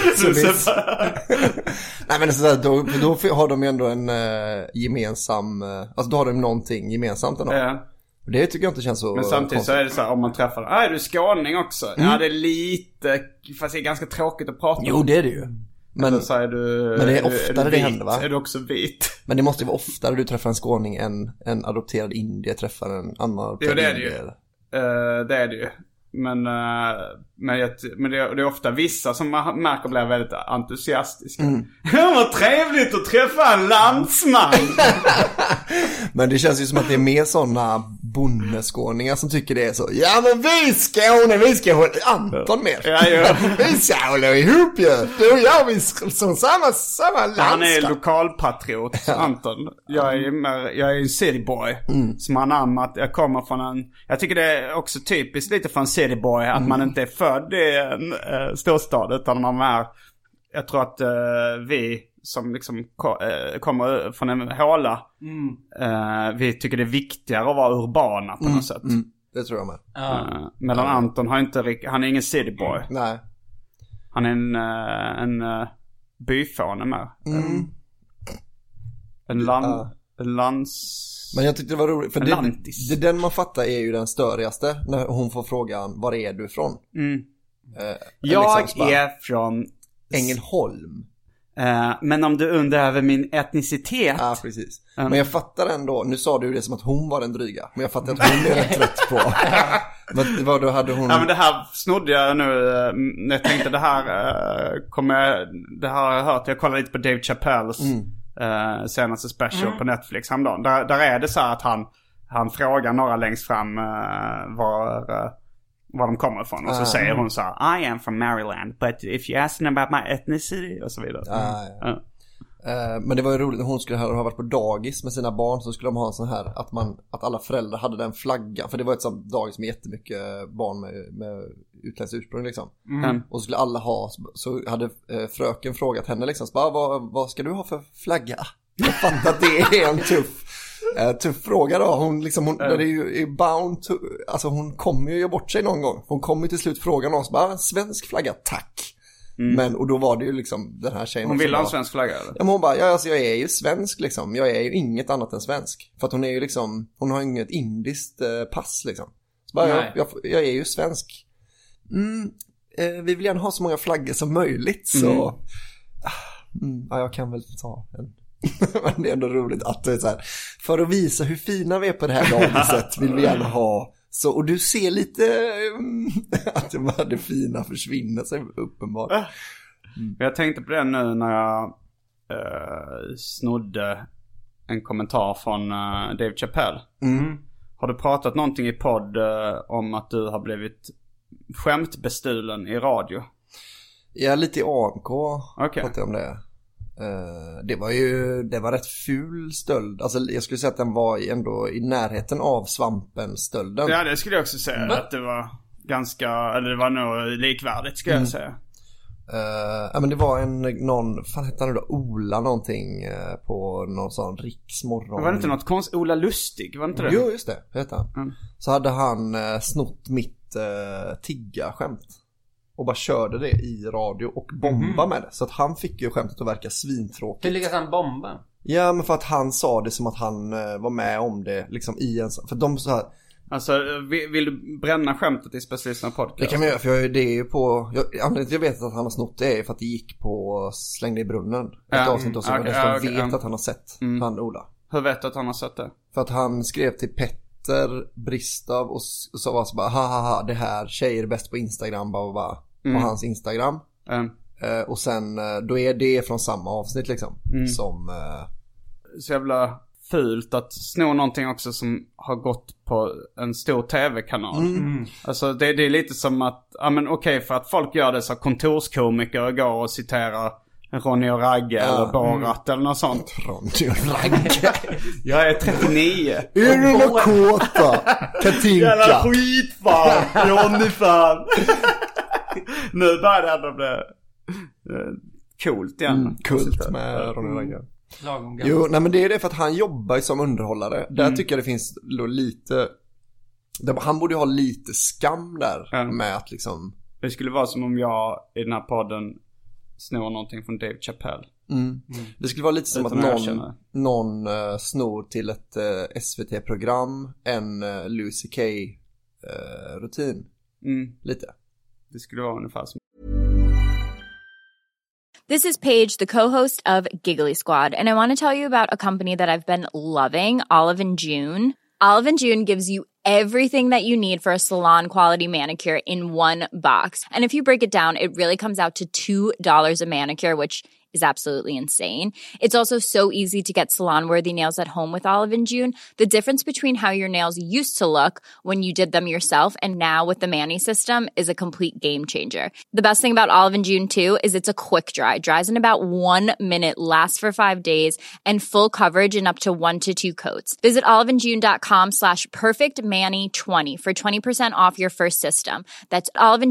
Nej, men så här, då har de ju ändå en gemensam, alltså då har de någonting gemensamt ändå. Ja. Det tycker jag inte känns så. Men samtidigt konstigt. Så är det så här, om man träffar, är du skåning också? Ja, det är lite, fast det är ganska tråkigt att prata om. Jo, det är det ju. Men så är du, men det är oftare det händer, va? Är du också vit? Men det måste ju vara oftare du träffar en skåning än en adopterad indier träffar en annan adopterad indier. Jo, det är det ju. Men det är ofta vissa som man märker blir väldigt entusiastiska. Vad trevligt att träffa en landsman. Men det känns ju som att det är mer sådana bondeskåningar som tycker det är så. Ja men vi ska hålla Anton med. Vi ska hålla ihop ju. Du och jag, vi som samma landskap. Han är lokalpatriot, Anton. Jag är en cityboy som har anammat. Jag kommer från jag tycker det är också typiskt lite för en cityboy att man inte är född i en storstad utan man är. Jag tror att vi som liksom kommer från en håla vi tycker det är viktigare att vara urbana på något sätt. Det tror jag med. Medan Anton han är ingen cityboy. Nej. Han är en byfåne med. En lands... Men jag tyckte det var roligt för det den man fattar är ju den störigaste när hon får frågan var är du ifrån? Jag är från Ängelholm. Men om du undrar över min etnicitet. Ja, precis. Men jag fattar ändå, nu sa du det som att hon var den dryga. Men jag fattar att hon är rätt trött på. Men vad då hade hon... Ja, men det här snodde jag nu. Jag tänkte det här har jag hört. Jag kollade lite på Dave Chappelles senaste special på Netflix häromdagen. Där är det så här att han frågar några längst fram var de kommer ifrån. Och så säger hon så här: I am from Maryland, but if you ask them about my ethnicity och så vidare. Men det var ju roligt när hon skulle ha varit på dagis med sina barn, så skulle de ha en sån här att alla föräldrar hade den flaggan, för det var ett sånt dagis med jättemycket barn med utländskt ursprung liksom. Och så skulle alla ha, så hade fröken frågat henne liksom, vad ska du ha för flagga? Jag fattar att det är en tuff fråga då. Hon det är ju bound to, alltså hon kommer ju bort sig någon gång. Hon kommer till slut fråga någon som svensk flagga, tack. Men och då var det ju liksom den här tjejen. Hon ville ha en svensk flagga eller? Ja, men hon bara, alltså jag är ju svensk liksom. Jag är ju inget annat än svensk. För att hon är ju liksom, hon har inget indiskt pass liksom. Så bara, jag är ju svensk. Vi vill gärna ha så många flaggor som möjligt. Så jag kan väl ta en. Men det är ändå roligt att det är så här, för att visa hur fina vi är på det här dagiset vill vi gärna ha. Så, och du ser lite att det fina försvinner sig uppenbart. Jag tänkte på det nu när jag snodde en kommentar från Dave Chappelle. Har du pratat någonting i podd om att du har blivit skämtbestulen i radio? Ja, lite i AMK pratade jag om det. Det var rätt ful stöld. Alltså jag skulle säga att den var ändå i närheten av Svampen-stölden. Ja, det skulle jag också säga. Att det var ganska, eller det var nog likvärdigt skulle jag säga. Ja, men det var någon, fan hette han då, Ola någonting på någon sån riksmorgon. Var det inte något konstigt? Ola Lustig, var det inte det? Jo, just det, hette han. Så hade han snott mitt tigga-skämt och bara körde det i radio och bomba med det. Så att han fick ju skämtet att verka svintråkigt. Hur lyckas han bomba? Ja, men för att han sa det som att han var med om det liksom i en... För de så här... Alltså, vill du bränna skämtet i Specialisterna podcast? Det kan man göra, för det är ju på... Jag vet att han har snott det för att det gick på Slängde i brunnen. Ett avsnitt och så vet att han har sett han Ola. Hur vet du att han har sett det? För att han skrev till Petter Bristav och så var så bara haha, det här tjejer är bäst på Instagram bara på hans Instagram. Och sen då är det från samma avsnitt liksom som så jävla fult att sno någonting också som har gått på en stor tv-kanal. Alltså det är lite som att okej, för att folk gör det så kontorskomiker går och citerar Ronny och Ragge eller Borat eller något sånt. Ronny och Ragge. Jag är 39. Är du någon kåta? Katinka. Jävla skitfan. Ronny fan. Nu börjar det ändå bli coolt igen. Kult med Ronny och Ragge. Jo, nej men det är det för att han jobbar som underhållare. Där tycker jag det finns lite... Han borde ha lite skam där med att liksom... Det skulle vara som om jag i den här podden snor någonting från Dave Chappelle. Det skulle vara lite som att någon snor till ett SVT-program en Louis CK-rutin. Lite. Det skulle vara ungefär som... This is Paige, the co-host of Giggly Squad, and I want to tell you about a company that I've been loving, Olive & June. Olive & June gives you everything that you need for a salon-quality manicure in one box. And if you break it down, it really comes out to $2 a manicure, which is absolutely insane. It's also so easy to get salon-worthy nails at home with Olive & June. The difference between how your nails used to look when you did them yourself and now with the Mani system is a complete game changer. The best thing about Olive & June too is it's a quick dry. Dries in about 1 minute, lasts for 5 days, and full coverage in up to 1 to 2 coats. Visit oliveandjune.com/perfectmani20 for 20% off your first system. That's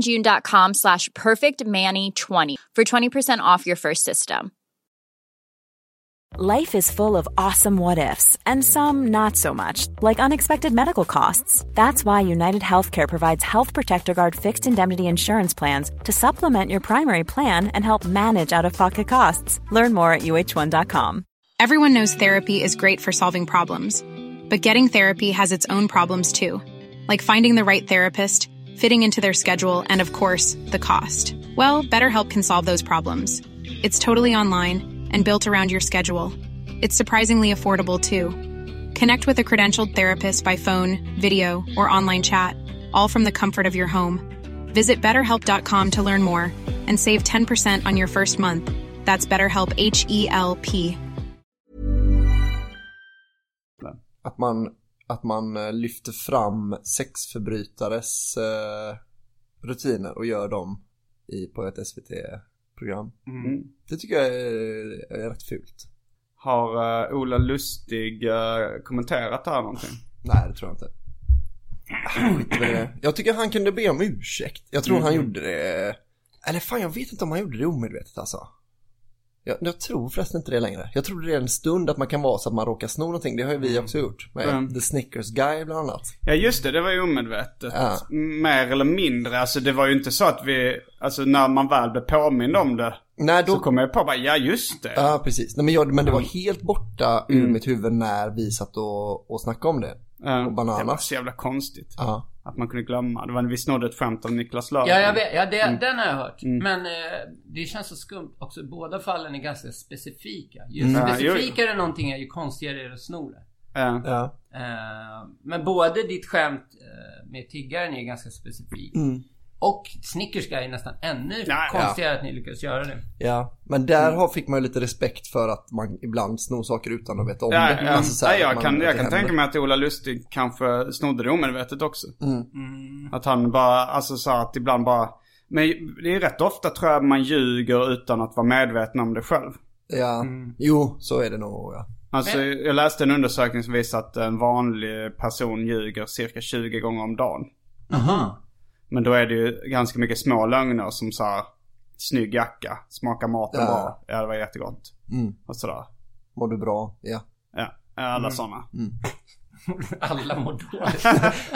oliveandjune.com/perfectmani20 for 20% off your first system. Life is full of awesome what-ifs, and some not so much, like unexpected medical costs. That's why United Healthcare provides Health Protector Guard fixed indemnity insurance plans to supplement your primary plan and help manage out-of-pocket costs. Learn more at uh1.com. Everyone knows therapy is great for solving problems. But getting therapy has its own problems too. Like finding the right therapist, fitting into their schedule, and of course, the cost. Well, BetterHelp can solve those problems. It's totally online and built around your schedule. It's surprisingly affordable too. Connect with a credentialed therapist by phone, video, or online chat, all from the comfort of your home. Visit BetterHelp.com to learn more and save 10% on your first month. That's BetterHelp, H-E-L-P. Att man lyfter fram sexförbrytares rutiner och gör dem på ett SVT-program. Det tycker jag är rätt fult. Har Ola Lustig kommenterat det här någonting? Nej, det tror jag inte. Jag tycker han kunde be om ursäkt. Jag tror han gjorde det. Eller fan, jag vet inte om han gjorde det omedvetet alltså. Jag tror förresten inte det längre. Jag trodde det en stund att man kan vara så att man råkar sno någonting. Det har ju vi också gjort med The Snickers Guy bland annat. Ja just det var ju omedvetet. Mer eller mindre. Alltså det var ju inte så att vi, alltså när man väl blev påmind om det. Nej, då så kom jag på bara, ja just det. Ja precis. Nej, men det var helt borta ur mitt huvud när vi satt och snackade om det. Och bananas. Det var så jävla konstigt. Att man kunde glömma. Det var när vi snodde ett skämt av Niklas Löf. Ja, jag vet. Ja, den har jag hört. Men det känns så skumt också. Båda fallen är ganska specifika. Ju specifikare någonting är, ju konstigare är det att sno det. Men både ditt skämt med tiggaren är ganska specifik. Och Snickers Guy är nästan ännu konstigare att ni lyckas göra det. Ja, men där fick man ju lite respekt för att man ibland snor saker utan att veta om det. Alltså, jag kan tänka mig att Ola Lustig kanske snodde det omedvetet också. Att han bara, alltså så att ibland bara... Men det är rätt ofta tror jag man ljuger utan att vara medveten om det själv. Ja, jo, så är det nog, ja. Alltså jag läste en undersökning som visar att en vanlig person ljuger cirka 20 gånger om dagen. Men då är det ju ganska mycket små lögner som så här, snygg jacka, smakar maten bra. Ja, det var jättegott. Och sådär. Mår du bra? Ja. Ja, alla sådana. Alla mår dåligt.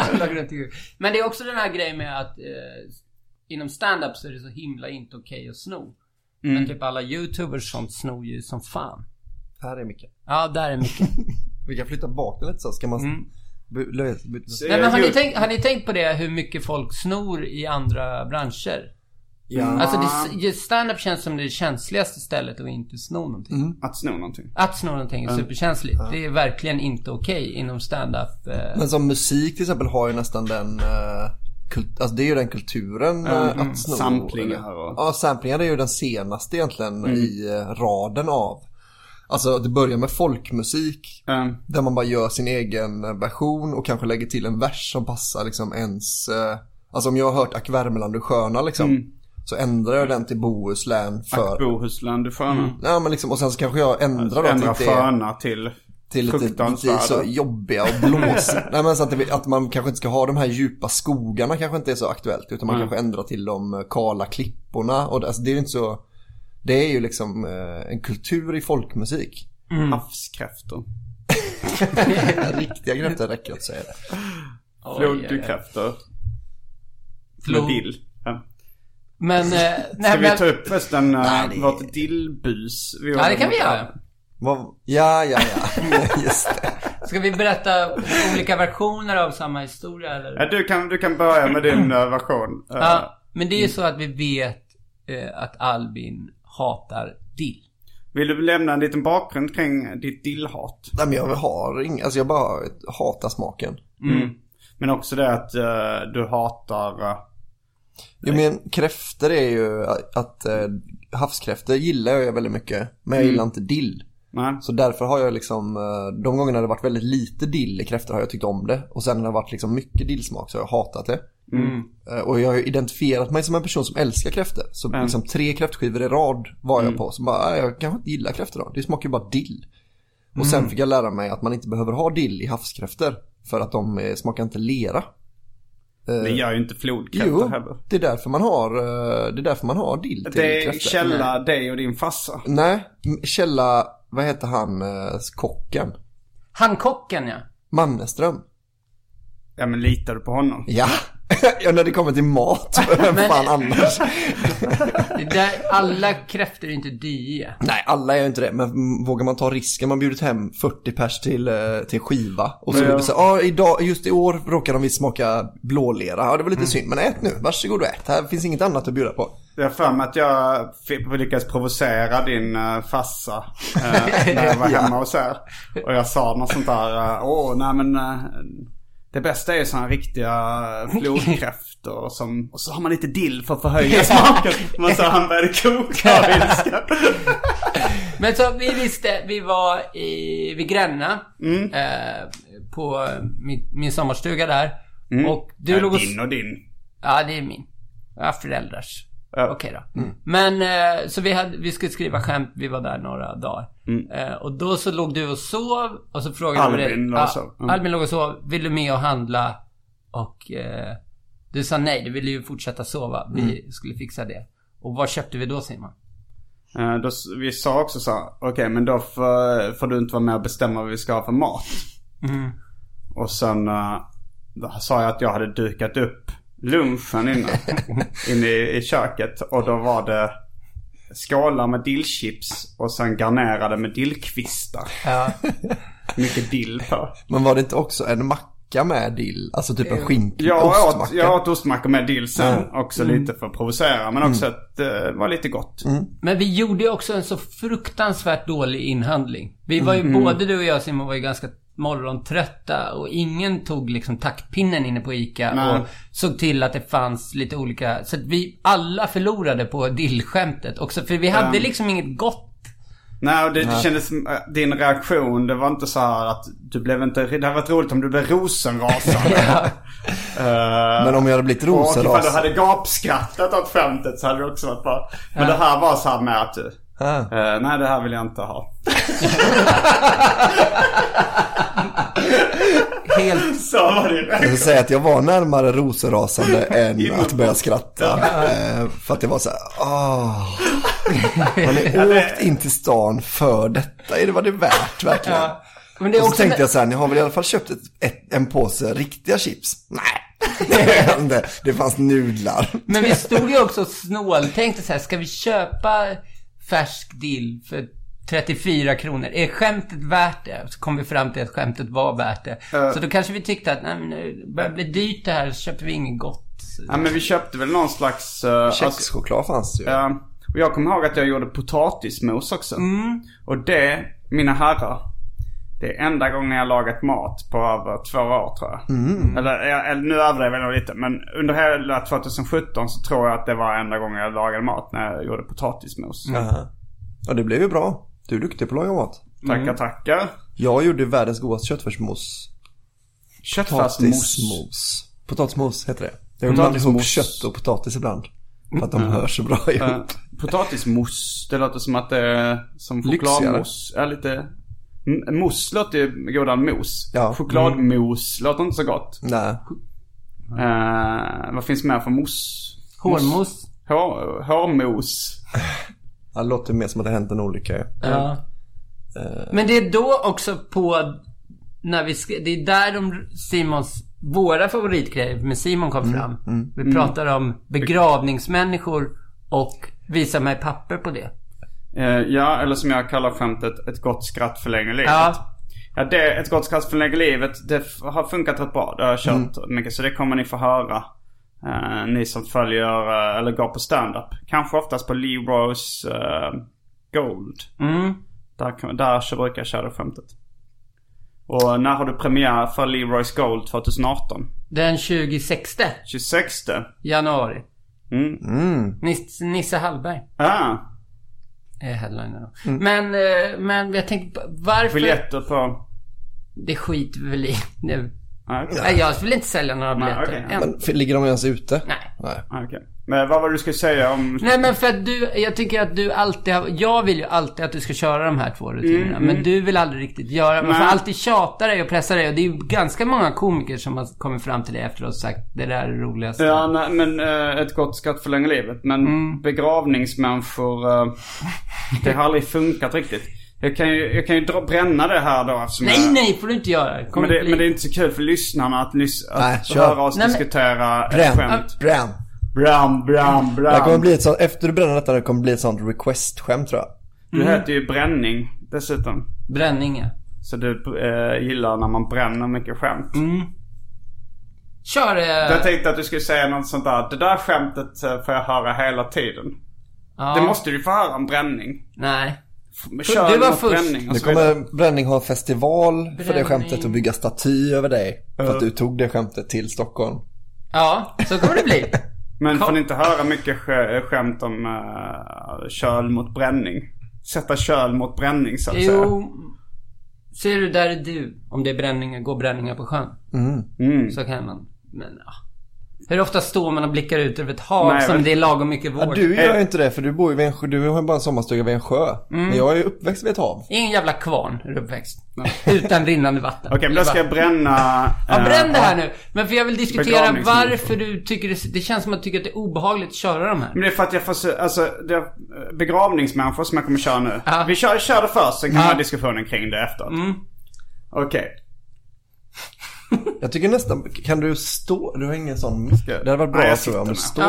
Men det är också den här grejen med att inom stand-up så är det så himla inte okej att sno. Men typ alla YouTubers sånt snor ju som fan. Här är mycket. Ja, där är mycket. Vi kan flytta bak det lite så ska man... Nej, men har ni tänkt på det, hur mycket folk snor i andra branscher? Ja. Alltså stand-up känns som det känsligaste stället att inte sno någonting. Att sno någonting är superkänsligt. Det är verkligen inte okej inom stand-up. Men som musik till exempel har ju nästan den alltså det är ju den kulturen att sno. Samplingar. Ja, samplingar är ju den senaste egentligen i raden av. Alltså det börjar med folkmusik där man bara gör sin egen version och kanske lägger till en vers som passar liksom ens... Alltså om jag har hört Ack Värmeland du sköna liksom, så ändrar jag den till Bohuslän för... Ack Bohuslän du sköna. Ja men liksom, och sen så kanske jag ändrar då till sköna till lite så jobbiga och blås. Nej men så att man kanske inte ska ha de här djupa skogarna kanske inte är så aktuellt, utan man kanske ändrar till de kala klipporna och alltså, det är ju inte så... Det är ju liksom en kultur i folkmusik. Havskräftor. Riktiga kräftor räcker att säga det. Flodkräftor. Dill. Ja. Men ska vi ta upp förresten vårt dillbus? Ja, det kan vi göra. Ja. Just det. Ska vi berätta olika versioner av samma historia eller? Ja, du kan börja med din version. Ja, men det är ju så att vi vet att Albin hatar dill. Vill du lämna en liten bakgrund kring ditt dillhat? Nej, men jag bara hatar smaken. Men också det att du hatar Jo, men kräftor är ju att havskräftor gillar jag väldigt mycket, men jag gillar inte dill. Så därför har jag liksom de gångerna det varit väldigt lite dill i kräftor har jag tyckt om det. Och sen när det har varit liksom mycket dillsmak så har jag hatat det. Och jag har identifierat mig som en person som älskar kräftor. Så liksom 3 kräftskivor i rad var jag på. Så bara, jag kanske inte gillar kräftor då. Det smakar ju bara dill. Och sen fick jag lära mig att man inte behöver ha dill i havskräftor. För att de smakar inte lera. Det gör ju inte flodkräftor heller. Det är därför man har dill till det är kräftor. Källa, dig och din farsa. Nej, Källa, vad heter han, kocken? Han kocken, ja. Manneström. Ja, men litar du på honom? Ja, när det kommer till mat. Vem fan annars? Alla kräftor är inte dyra. Nej, alla är inte det. Men vågar man ta risken? Man bjudit hem 40 pers till skiva. Och så vill du säga, idag, just i år råkar de visst smaka blålera. Ja, det var lite synd. Men ät nu, varsågod och ät. Här finns inget annat att bjuda på. Jag för mig att jag lyckades provocera din farsa när jag var hemma hos er. Och jag sa något sånt där, nej men... Det bästa är såna riktiga flodkräftor och så har man lite dill för att förhöja smaken. Men så han började koka och ilska. Men så vi var vid Gränna på min sommarstuga där. Och du låg din och din. Ja, det är min. Jag har föräldrars. Okej då. Men så vi skulle skriva skämt. Vi var där några dagar. Och då så låg du och sov. Och så frågade Albin låg och sov. Vill du med och handla? Och du sa nej. Du ville ju fortsätta sova. Vi skulle fixa det. Och vad köpte vi då, Simon? Vi sa också så. Okej, men då får du inte vara med och bestämma vad vi ska ha för mat. Och sen då sa jag att jag hade dukat upp lunchen inne i köket. Och då var det skålar med dillchips och sen garnerade med dillkvistar. Mycket dill på. Men var det inte också en macka med dill? Alltså typ en ostmacka? Jag åt ostmacka med dill sen också lite för att provocera. Men också att det var lite gott. Men vi gjorde också en så fruktansvärt dålig inhandling. Vi var ju både du och jag, Simon, var ju ganska morgontrötta och ingen tog liksom taktpinnen inne på ICA och såg till att det fanns lite olika, så att vi alla förlorade på dillskämtet också, för vi hade liksom inget gott. Nej, och det kändes, din reaktion, det var inte så här att du blev inte, det hade varit roligt om du blev rosenrasande. Men om jag hade blivit rosenrasande, och ifall du hade gapskrattat åt skämtet så hade det också varit bra. Men det här var så här med att du nej, det här vill jag inte ha. Helt så var det. Jag vill säga att jag var närmare rosenrasande än att börja skratta. För att det var så här, man är åkt in till stan för detta. Är det vad det är värt verkligen? Men det är också, och så tänkte jag så här, ni har väl i alla fall köpt en påse riktiga chips? Nej, det fanns nudlar. Men vi stod ju också snål, tänkte så här, ska vi köpa färsk dill för 34 kronor? Är skämtet värt det? Så kom vi fram till att skämtet var värt det. Så då kanske vi tyckte att nej, men nu börjar bli dyrt det här, så köper vi inget gott. Ja, men vi köpte väl någon slags kexchoklad fanns ju. Och jag kommer ihåg att jag gjorde potatismos också. Och det, mina herrar, det är enda gången jag lagat mat på över 2 år, tror jag. Eller nu överdriver jag nog lite. Men under hela 2017 så tror jag att det var enda gången jag lagade mat, när jag gjorde potatismos. Ja, det blev ju bra. Du är duktig på att laga mat. Tackar. Jag gjorde världens godaste köttfärsmos. Potatismos heter det. Jag blandar ihop kött och potatis ibland. För att de hör så bra ihop. Potatismos, det låter som att det är som chokladmos. Ja, lite. Mousse låter ju godare än mos. Chokladmos låter inte så gott. Nej. Vad finns mer för mousse? Hårmos. Hårmos. Det låter mer som att det hänt en olycka. Men det är då också på när det är där våra favoritgrejer med Simon kom fram. Vi pratar om begravningsmänniskor och visar mig papper på det. Ja, eller som jag kallar skämtet, ett gott skratt förlänger livet. Ett gott skratt förlänger livet, det har funkat rätt bra. Det har kört mycket, så det kommer ni få höra. Ni som följer eller går på stand-up. Kanske oftast på Leroy's Gold. Där så brukar jag köra skämtet. Och när har du premiär för Leroy's Gold 2018? Den 26 januari. Nisse Hallberg. Headliner då. Men jag tänkte varför... Biljetter på... Det skiter väl i nu. Okay. Jag vill inte sälja några biljetter. Men ligger de ens ute? Nej. Okay. Men vad var du ska säga om... Nej, men för att jag tycker att du alltid jag vill ju alltid att du ska köra de här 2 rutinerna. Men du vill aldrig riktigt göra. Man får alltid tjata dig och pressa dig. Och det är ju ganska många komiker som har kommit fram till dig efteråt och sagt det där är det roligaste. Ja, nej, men ett gott skratt förlänger livet. Men begravningsmänniskor, det har aldrig funkat riktigt. Jag kan ju bränna det här då. Nej, får du inte göra. Men det är inte så kul för lyssnarna att höra oss diskutera skämt. Bram. Det kommer bli ett sånt, efter du bränner detta, det kommer bli ett sånt request-skämt, tror jag. Du heter ju bränning dessutom. Bränning, ja. Så du gillar när man bränner mycket skämt. Kör det. Jag tänkte att du skulle säga något sånt där. Det där skämtet får jag höra hela tiden. Det måste du få höra om bränning. Nej. Det var först. Nu kommer Bränning ha festival för det skämtet och bygga staty över dig för att du tog det skämtet till Stockholm. Ja, så kommer det bli. Men får ni inte höra mycket skämt om köl mot bränning? Sätta köl mot bränning, så att säga. Ser du, där är du. Om det är bränningar, går bränningar på sjön. Så kan man. Men hur ofta står man och blickar ut över ett hav som det är lagom mycket vård? Ja, du gör ju inte det, för du bor ju vid en sjö. Du har bara en sommarstuga vid en sjö. Men jag är ju uppväxt vid ett hav. Ingen jävla kvarn är du uppväxt. Utan rinnande vatten. Okej, men då ska jag bränna... bränn det här nu. Men för jag vill diskutera varför du tycker det känns som att du tycker att det är obehagligt att köra de här. Men det är för att jag får... Alltså, det är begravningsmänniskor som jag kommer köra nu. Vi kör det först, sen kan vi ha diskussionen kring det efter. Okej. Jag tycker nästan, kan du stå? Du har ingen sån... Det hade varit bra, tror jag, om du står.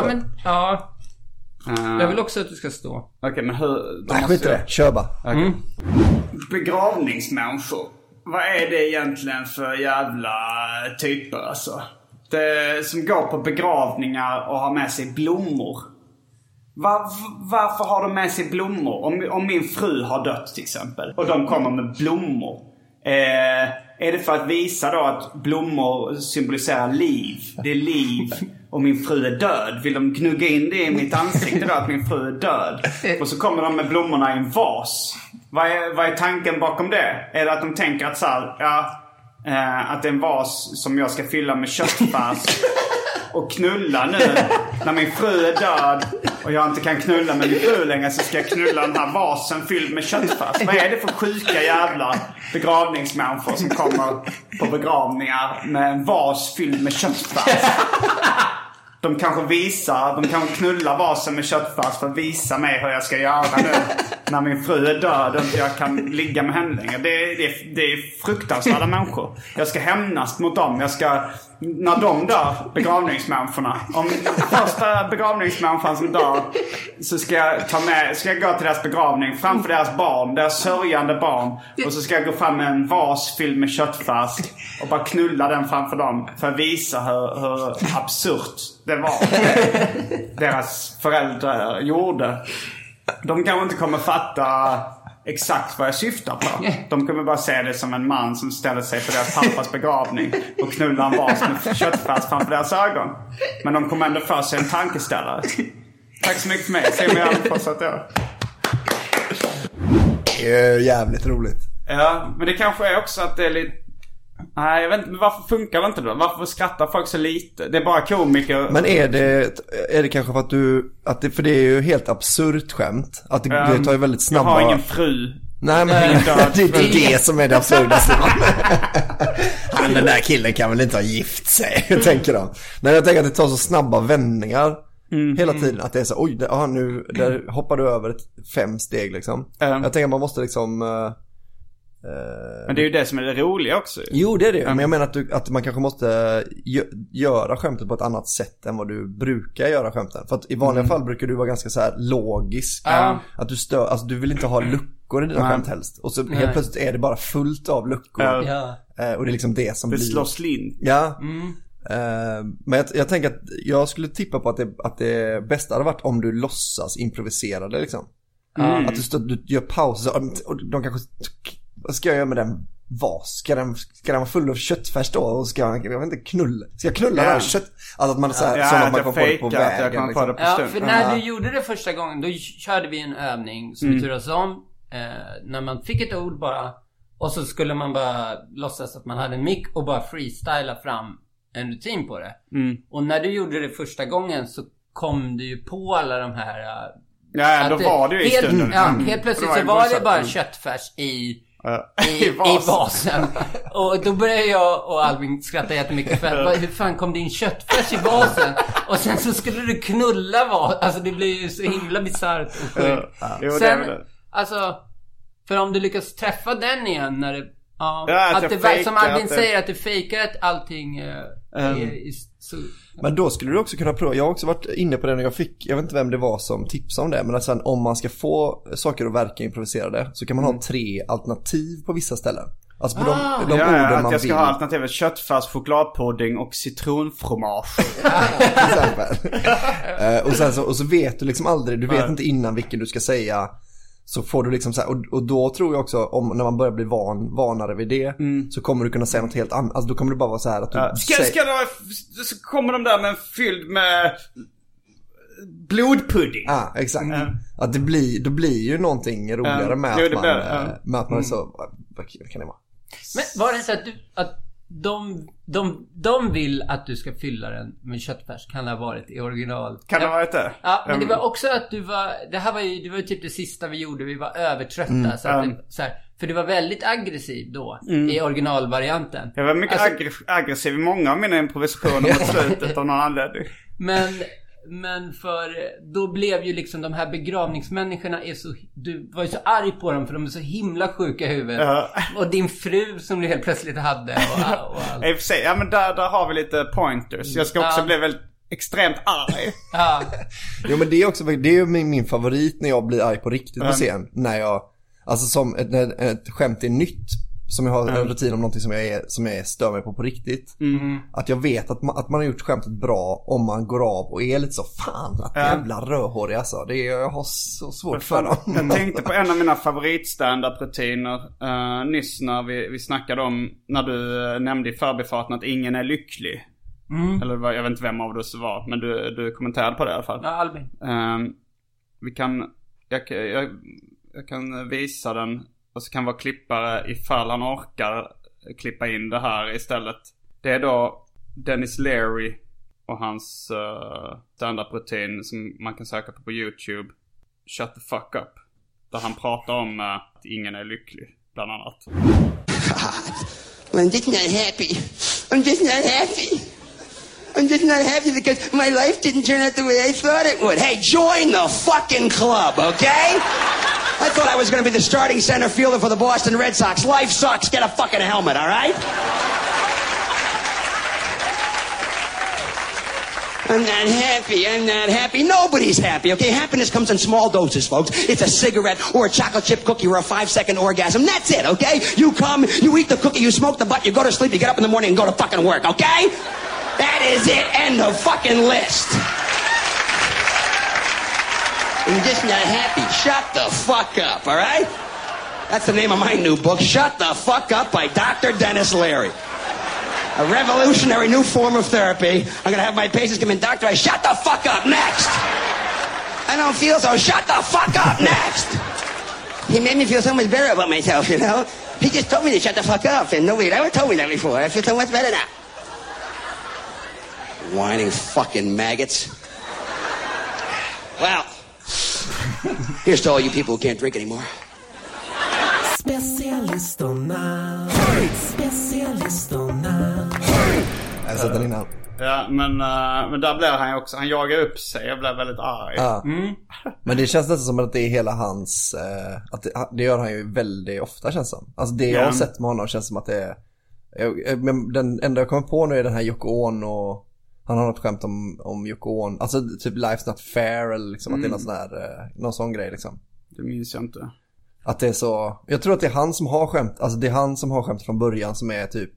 Jag vill också att du ska stå. Okej, men hur... Nej, skit i det. Kör bara. Begravningsmänniskor. Vad är det egentligen för jävla typer, alltså? Det som går på begravningar och har med sig blommor. Varför har de med sig blommor? Om min fru har dött till exempel och de kommer med blommor. Är det för att visa då att blommor symboliserar liv? Det är liv och min fru är död. Vill de gnugga in det i mitt ansikte då, att min fru är död? Och så kommer de med blommorna i en vas. Vad är tanken bakom det? Är det att de tänker att att det är en vas som jag ska fylla med köttfärs och knulla nu när min fru är död och jag inte kan knulla med min fru längre, så ska jag knulla den här vasen fylld med köttfärs? Vad är det för sjuka jävla begravningsmänniskor som kommer på begravningar med en vas fylld med köttfärs? De kanske knullar vasen med köttfärs för att visa mig hur jag ska göra nu när min fru är död och inte jag kan ligga med henne längre. Det är fruktansvärda människor. Jag ska hämnas mot dem. När de dör, begravningsmänniskorna, om första begravningsmänniskan som dör, så ska jag gå till deras begravning framför deras barn, deras sörjande barn, och så ska jag gå fram med en vas fylld med köttfärs och bara knulla den framför dem för att visa hur absurt det var deras föräldrar gjorde. De kanske inte kommer fatta exakt vad jag syftar på. De kommer bara se det som en man som ställer sig på deras pappas begravning och knullar en vas med köttfärs framför deras ögon. Men de kommer ändå för sig en tankeställare. Tack så mycket för mig. Se mig aldrig på så att jag... Det är jävligt roligt. Ja, men det kanske är också att det är lite... Nej, jag vet inte, men varför funkar det inte då? Varför skrattar folk så lite? Det är bara komiker. Men är det kanske för att för det är ju helt absurt skämt. Att det tar ju väldigt snabba... Jag har ingen fru. Nej, men det är det som är det absurdaste. Den där killen kan väl inte ha gift sig, tänker de. Men jag tänker att det tar så snabba vändningar hela tiden. Att det är så, oj, nu där hoppar du över 5 steg liksom. Jag tänker att man måste liksom... Men det är ju det som är det roliga också. Jo, det är det. Men jag menar att man kanske måste göra skämtet på ett annat sätt än vad du brukar göra skämten. För att i vanliga fall brukar du vara ganska så här logisk. Att du vill inte ha luckor i dina skämt helst. Och så helt plötsligt är det bara fullt av luckor. Och det är liksom det som blir... Det slår slint. Ja. Men jag tänker att jag skulle tippa på att det bästa hade varit om du låtsas improviserade liksom. Att du gör pauser och de kanske... Vad ska jag göra med den vad ska den vara full av köttfärs då och ska jag vet inte knulla det här kött, alltså att man så här, som att man kommer på vägen liksom. För när du gjorde det första gången, då körde vi en övning som vi turades om, när man fick ett ord bara, och så skulle man bara låtsas att man hade en mic och bara freestyla fram en rutin på det. Och när du gjorde det första gången så kom du ju på alla de här då var det ju i stunden. Helt plötsligt så var det bara köttfärs i vasen. Och då började jag och Albin skratta jättemycket för hur fan kom det in köttfärs i vasen? Och sen så skulle du knulla alltså det blev ju så himla bisarrt och sjukt. Sen, alltså, för om du lyckas träffa den igen när det att det som Albin säger, att du fejkar att allting är så. Men då skulle du också kunna prova. Jag har också varit inne på det när jag vet inte vem det var som tipsade om det, men sen om man ska få saker att verka improviserade så kan man ha 3 alternativ på vissa ställen. Alltså på de orden man att jag ska vill. ha alternativet köttfärs, chokladpudding och citronfromage. Till exempel. Och så vet du liksom aldrig, du vet inte innan vilken du ska säga. Så får du liksom så här, och då tror jag också när man börjar bli vanare vid det så kommer du kunna säga något helt annat. Alltså då kommer det bara vara så här att du så kommer de där med fylld med blodpudding. Exakt. Att då blir ju någonting roligare med att man är så, vad kan det vara? Men var det så att de vill att du ska fylla den med köttfärs? Kan det ha varit i original? Kan det ha varit det? Ja, men det var också att det var ju typ det sista vi gjorde. Vi var övertrötta så här, för det var väldigt aggressiv då i originalvarianten. Jag var mycket aggressiv i många av mina improvisationer mot slutet av någon anledning. Men för då blev ju liksom de här begravningsmänniskorna du var ju så arg på dem för de är så himla sjuka i huvudet. Och din fru som du helt plötsligt hade och allt. I och för sig, ja men där har vi lite pointers. Jag ska också bli väldigt extremt arg. Jo men det är ju min favorit när jag blir arg på riktigt på scen. När jag, alltså som ett skämt är nytt, som jag har en rutin om någonting som jag stör mig på riktigt. Att jag vet att man har gjort skämtet bra om man går av och är lite så fan att jävla rödhårig alltså. Jag har så svårt för dem. Jag tänkte på en av mina favoritstand-up-rutiner nyss när vi snackade om, när du nämnde i förbifarten att ingen är lycklig. Eller jag vet inte vem av det var, men du kommenterade på det i alla fall. Ja, Albin. Jag kan visa den. Och så kan vara klippare ifall han orkar klippa in det här istället. Det är då Dennis Leary och hans stand-up-rutin som man kan söka på YouTube. Shut the fuck up. Där han pratar om att ingen är lycklig, bland annat. I'm just not happy. I'm just not happy. I'm just not happy because my life didn't turn out the way I thought it would. Hey, join the fucking club, okay? I thought I was going to be the starting center fielder for the Boston Red Sox. Life sucks. Get a fucking helmet, all right? I'm not happy. I'm not happy. Nobody's happy, okay? Happiness comes in small doses, folks. It's a cigarette or a chocolate chip cookie or a 5-second orgasm. That's it, okay? You come, you eat the cookie, you smoke the butt, you go to sleep, you get up in the morning and go to fucking work, okay? That is it. End of fucking list. I'm just not happy. Shut the fuck up, all right? That's the name of my new book, Shut the Fuck Up by Dr. Dennis Leary. A revolutionary new form of therapy. I'm going to have my patients come in, doctor, I shut the fuck up next. I don't feel so. Shut the fuck up next. He made me feel so much better about myself, you know? He just told me to shut the fuck up, and nobody ever told me that before. I feel so much better now. Whining fucking maggots. Well, here's to all you people who can't drink anymore. Specialisterna. Jag har sett den innan. Ja, men där blev han ju också, han jagar upp sig. Jag blev väldigt arg. Ja. Men det känns nästan som att det är hela hans att det gör han ju väldigt ofta, känns som. Alltså det jag har sett med honom känns som att det är den enda jag kommer på nu är den här Yoko Ono. Han har något skämt om Yoko Ono, alltså typ Life's Not Fair eller liksom att det är någon sån här någon sån grej liksom. Det minns jag inte. Att det är så, jag tror att det är han som har skämt, alltså det är han som har skämt från början som är typ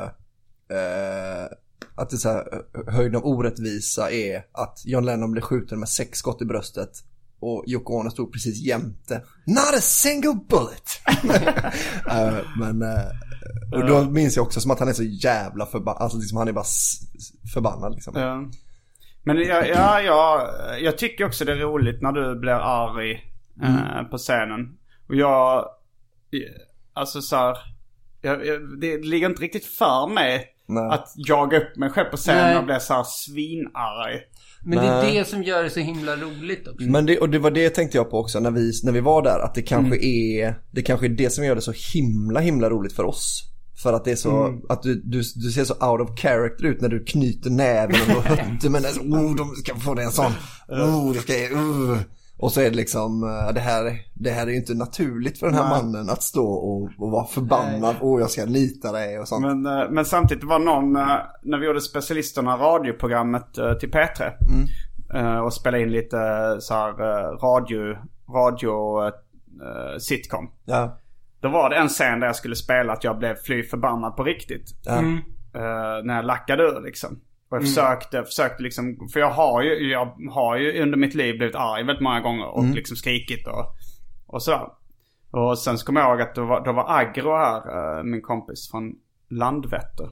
att det är så här, höjden av orättvisa är att John Lennon blev skjuten med 6 skott i bröstet och Yoko Ono stod precis jämte. Not a single bullet. Men Och då minns jag också som att han är så jävla förbannad. Alltså liksom, han är bara förbannad liksom. Ja. Men jag tycker också det är roligt när du blir arg på scenen. Och alltså så här, det ligger inte riktigt för mig att jaga upp mig själv på scenen och bli så här svinarg. Men det är det som gör det så himla roligt också. Men det var det tänkte jag på också när vi var där, att det kanske är det som gör det så himla roligt för oss. För att det är så att du ser så out of character ut när du knyter näven och hötter, men de ska få det en sån och så är det liksom det här är ju inte naturligt för den här mannen att stå och vara förbannad jag ska nita dig och sånt. Men samtidigt var någon när vi gjorde Specialisterna radioprogrammet till P3 och spelade in lite så här radio sitcom. Ja. Då var det en scen där jag skulle spela att jag blev fly förbannad på riktigt. När jag lackade ur liksom. Och jag försökte liksom, för jag har ju under mitt liv blivit arg väldigt många gånger och liksom skrikit och sådär. Och sen så kom jag ihåg att då var Agro här, min kompis från Landvetter.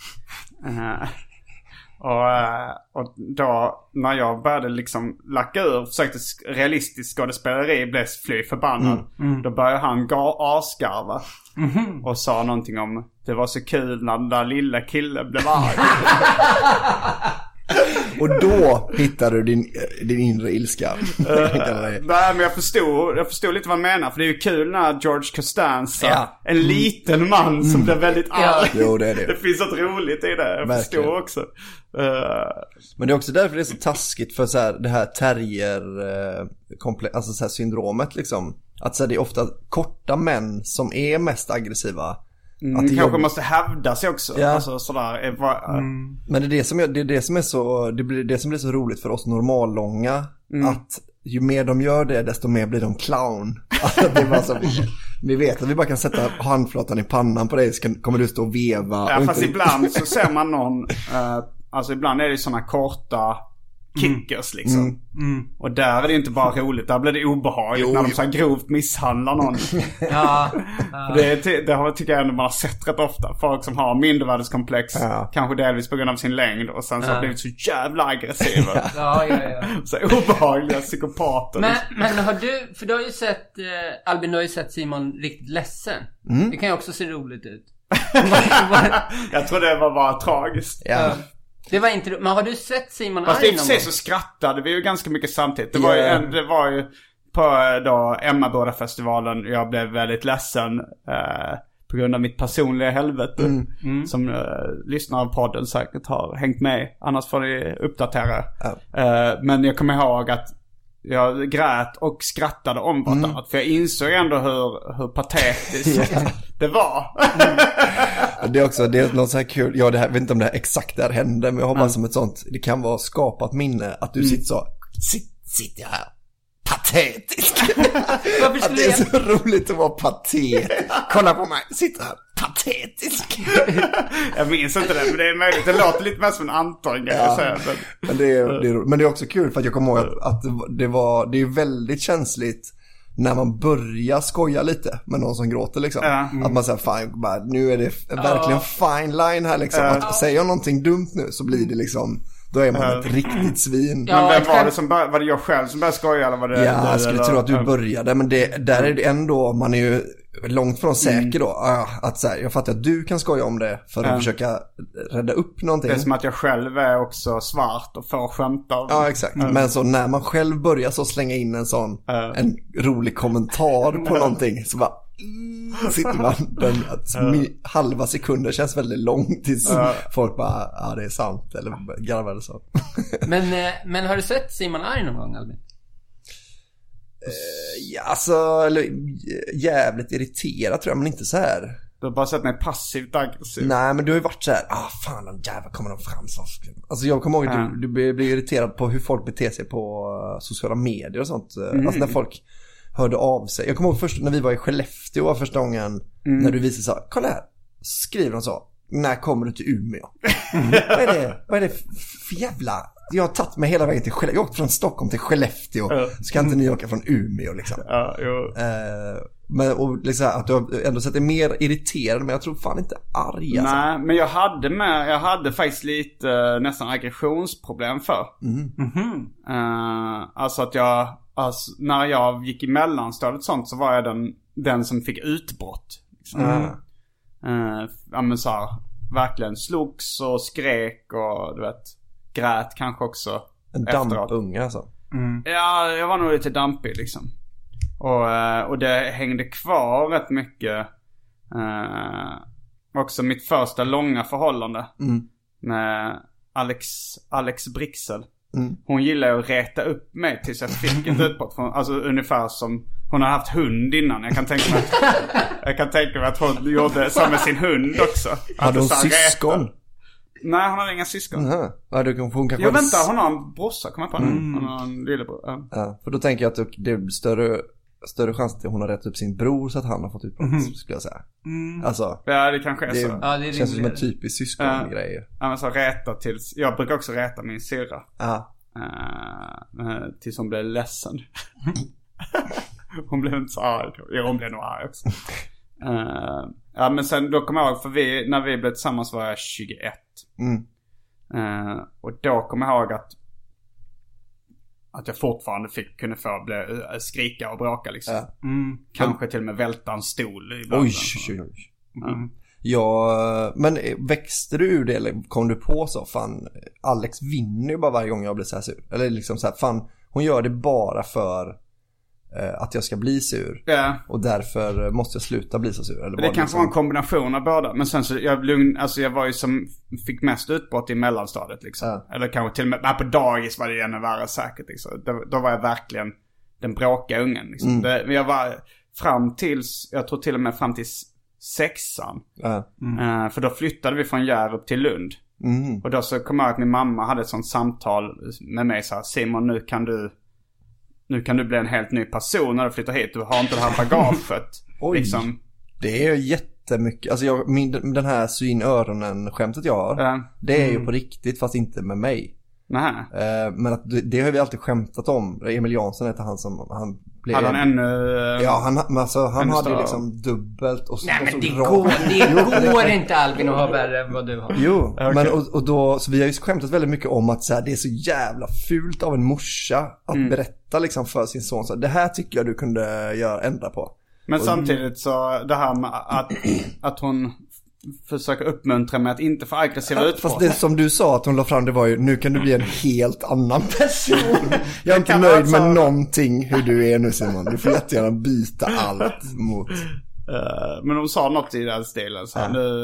Och då när jag började liksom lacka ur, försökte realistiskt skådespeleri, blev fly förbannad. Då började han asgarva och sa någonting om det var så kul när den där lilla killen blev arg. Och då hittar du din inre ilska. Nej, men jag förstod lite vad han menar. För det är ju kul när George Costanza, en liten man som blir väldigt arg. Jo, det är det. Det finns något roligt i det. Jag förstår också. Men det är också därför det är så taskigt för så här, det här terrier alltså så här syndromet liksom. Att så här, det är ofta korta män som är mest aggressiva. Att det kanske måste hävda sig också. Alltså, sådär, Men det är det som blir så roligt för oss normallånga. Att ju mer de gör det, desto mer blir de clown. Alltså, det är bara så, vi vet att vi bara kan sätta handflatan i pannan på dig, så kommer du stå och veva. Ja, fast ibland så ser man någon alltså ibland är det såna korta kickers liksom. Och där är det inte bara roligt, där blir det obehagligt när de så här grovt misshandlar någon. Det tycker jag ändå man har sett rätt ofta. Folk som har mindervärdeskomplex, kanske delvis på grund av sin längd, och sen så har blivit så jävla aggressiva. Så obehagliga psykopater. Men har du, för du har ju sett Albin, du har ju sett Simon riktigt ledsen. Det kan ju också se roligt ut. Jag tror det var bara tragiskt. Det var inte, men har du sett Simon fast i och för sig så skrattade vi ju ganska mycket samtidigt. Det var ju på då Emmaboda-festivalen jag blev väldigt ledsen på grund av mitt personliga helvete som lyssnare av podden säkert har hängt med. Annars får ni uppdatera. Men jag kommer ihåg att jag grät och skrattade om vartannat. För jag insåg ändå hur patetiskt det var. Det är något så här kul. Jag vet inte om det här exakt där hände, men jag har bara som ett sånt, det kan vara skapat minne att du sitter så, sitter jag här patetisk. Att det är så roligt att vara patetisk. Kolla på mig, sitter här patetisk. Jag minns inte det, men det är möjligt. Det låter lite mer som en Anton. Men det är också kul för att jag kommer ihåg att det är väldigt känsligt när man börjar skoja lite med någon som gråter liksom. Att man säger fan, bara, nu är det verkligen fine line här liksom. Att säger jag någonting dumt nu så blir det liksom, då är man ett riktigt svin. Men vem var det som var det jag själv som började skoja eller var det? Ja, jag skulle tro att du började, men där är det ändå, man är ju långt från säker då. Att så här, jag fattar att du kan skoja om det för att försöka rädda upp någonting. Det är som att jag själv är också svart och får skämt av. Ja, exakt. Men så när man själv börjar så slänga in en sån en rolig kommentar på någonting, så bara sitter man halva sekunder känns väldigt långt tills folk bara, det är sant, eller garvar eller så. Men har du sett Simon arg någon gång, Albin? Alltså, jävligt irriterad tror jag, men inte så här. Du har bara sett mig passivt aggressiv. Nej, men du har ju varit så här, fan, de jävlar kommer de fram så. Alltså jag kommer ihåg att du blir irriterad på hur folk beter sig på sociala medier och sånt. Alltså när folk hörde av sig. Jag kommer ihåg först när vi var i Skellefteå var första gången när du visade så, kolla här, skriver de så, när kommer du till Umeå? Vad är det för jävla... Jag har tagit mig hela vägen till Skellefteå. Jag åkte från Stockholm till Skellefteå. Ska inte ni åka från Umeå liksom? Men och liksom, att du har ändå sett dig mer irriterad, men jag tror fan inte arg alltså. Nej, men jag hade faktiskt lite nästan aggressionsproblem för. Alltså att när jag gick i mellanstadiet sånt, så var jag den som fick utbrott liksom. Ja men så här, verkligen slogs och skrek och du vet, grät kanske också. En dampunge alltså. Ja, jag var nog lite dampig liksom. Och det hängde kvar rätt mycket. Också mitt första långa förhållande med Alex Brixel. Hon gillade att reta upp mig tills jag fick ett utbrott. Alltså ungefär som hon har haft hund innan. Jag kan tänka mig att hon gjorde så med sin hund också. Hade hon syskon? Nej, hon hade inga syskon. Ja, hon kanske hon har en brorsa, kommer jag på nu. Hon har en lillebror. Ja, för då tänker jag att det är större chans att hon har rätt upp sin bror så att han har fått utbrott, skulle jag säga. Alltså, ja, det kanske är så. Ja, det känns som en typisk syskongrej. Ja, men så räta tills... Jag brukar också räta min syrra. Tills hon blev ledsen. Hon blev inte så arg. Ja, hon blev nog arg också. Ja, men sen då kommer jag ihåg, för när vi blev tillsammans var jag 21. Och då kommer jag ihåg att jag fortfarande kunde få skrika och bråka liksom. Kanske till och med välta en stol ibland. Oj. Ja, men växte du ur det, eller kom du på så, fan, Alex vinner ju bara varje gång jag blir så här sur. Eller liksom så här, fan, hon gör det bara för att jag ska bli sur. Och därför måste jag sluta bli så sur. Eller det kanske var en kombination av båda. Men sen så jag var ju som fick mest utbrott i mellanstadiet liksom. Eller kanske till och med på dagis var det ännu värre säkert liksom. Då var jag verkligen den bråkiga ungen liksom. Jag var jag tror till och med fram till 6:an. För då flyttade vi från Hjärup till Lund. Och då så kom jag att min mamma hade ett sånt samtal med mig så här: Simon, nu kan du bli en helt ny person när du flyttar hit. Du har inte det här bagaget. Liksom. Det är jättemycket. Alltså den här syn öronen-skämtet jag har, det är ju på riktigt, fast inte med mig. Men att det har vi alltid skämtat om. Emil Jansson heter han som han blev. Hade han ännu... Ja, han hade ju liksom dubbelt och så. Nej, men det går inte, Albin, att ha värre än vad du har. Jo, okay. Men och då, så vi har ju skämtat väldigt mycket om att så här, det är så jävla fult av en morsa att berätta liksom för sin son så här, det här tycker jag du kunde ändra på. Men samtidigt så det här med att hon försöka uppmuntra mig att inte få aggressiva utbrott. Fast det som du sa att hon la fram, det var ju, nu kan du bli en helt annan person. Jag är inte nöjd med någonting hur du är nu, Simon. Du får jättegärna byta allt mot. Men de sa något i den stilen så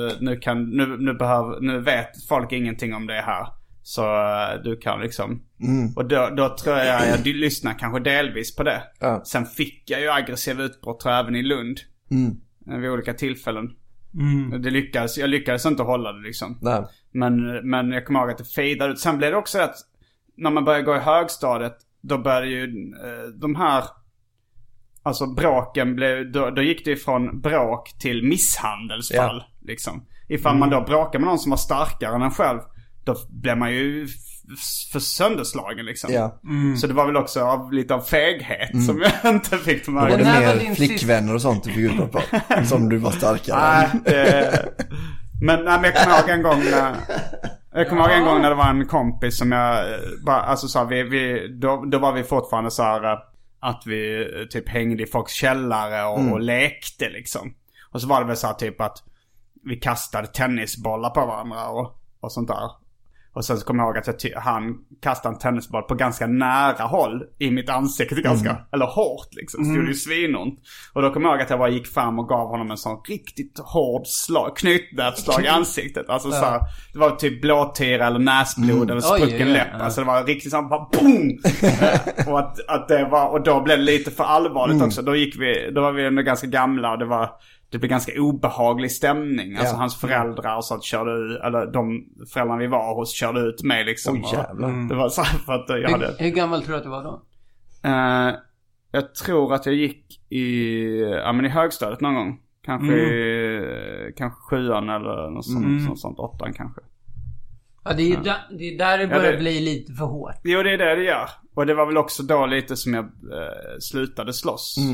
nu vet folk ingenting om det här. Så du kan liksom. Och då tror jag lyssnar kanske delvis på det. Sen fick jag ju aggressiva utbrott även i Lund. Vid olika tillfällen. Jag lyckades inte hålla det liksom. Men jag kommer ihåg att det fejdade ut. Sen blev det också att när man började gå i högstadiet, då började ju de här, alltså bråken då gick det ifrån bråk till misshandelsfall liksom. Ifall man då bråkade med någon som var starkare än en själv, då blev man ju för sönderslagen liksom. Så det var väl också lite av feghet som jag inte fick de här. Var det mer flickvänner och sånt du fick ut på som du var starkare? Men jag kommer ihåg en gång när det var en kompis som jag bara, alltså så då var vi fortfarande så här att vi typ hängde i folks källare och lekte liksom. Och så var det väl så här typ att vi kastade tennisbollar på varandra och sånt där. Och sen så kommer jag ihåg att han kastade en tennisboll på ganska nära håll i mitt ansikte, eller hårt liksom. Så det gjorde ju svinont. Och då kommer jag ihåg att jag bara gick fram och gav honom en sån riktigt hård knytnävsslag i ansiktet. Alltså så här, det var typ blåtira eller näsblod eller sprucken läpp. Alltså det var riktigt så bara boom! och då blev det lite för allvarligt också. Då var vi ändå ganska gamla och det blev ganska obehaglig stämning. Alltså hans föräldrar och sånt eller de föräldrarna vi var hos körde ut mig liksom. Det var så för att jag hade... Hur gammal tror du att du var då? Jag tror att jag gick i högstadiet någon gång. Kanske 7:an eller något sånt 8:an kanske. Ja, det är där det börjar bli lite för hårt. Jo, det är det gör. Och det var väl också då lite som jag slutade slåss.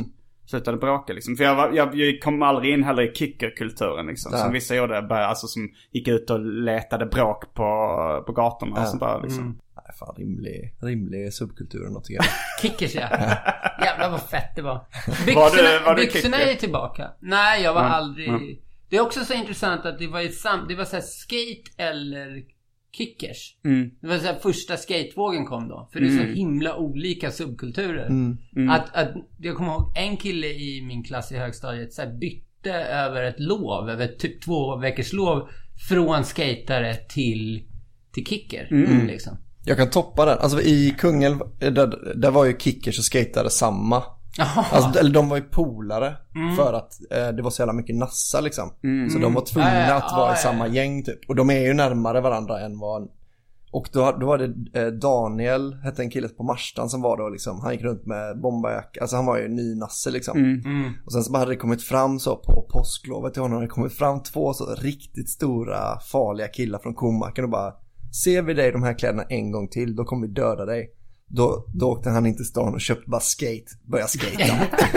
slutade bråka liksom. För jag kom aldrig in heller i kickerkulturen liksom. Som vissa gjorde, alltså som gick ut och letade bråk på gatorna och så bara liksom. Nej, fan, rimlig subkultur och något igen. Kickers, ja. Jävlar vad fett det var. Byxorna är tillbaka. Nej, jag var aldrig... Det är också så intressant att det var så här skate eller kickers. Det var så här första skatevågen kom då. För det är så himla olika subkulturer. Att jag kommer ihåg en kille i min klass i högstadiet så här bytte över ett lov, över typ 2 veckors lov, från skatare till kicker liksom. Jag kan toppa den. Alltså i Kungälv där var ju kickers och skatare samma. Alltså, eller de var ju polare för att det var så jävla mycket nassa liksom. Så de var tvungna att vara i samma gäng typ. Och de är ju närmare varandra än vad... Och då var det Daniel, hette en kille på Marstan som var då liksom. Han gick runt med bomberjack. Alltså han var ju ny nasse liksom. Och sen så hade det kommit fram så på påsklovet till honom. Det kommit fram 2 så riktigt stora farliga killar från Komarken och bara: ser vi dig de här kläderna en gång till, då kommer vi döda dig. Då åkte han in till stan och köpte bara började skata.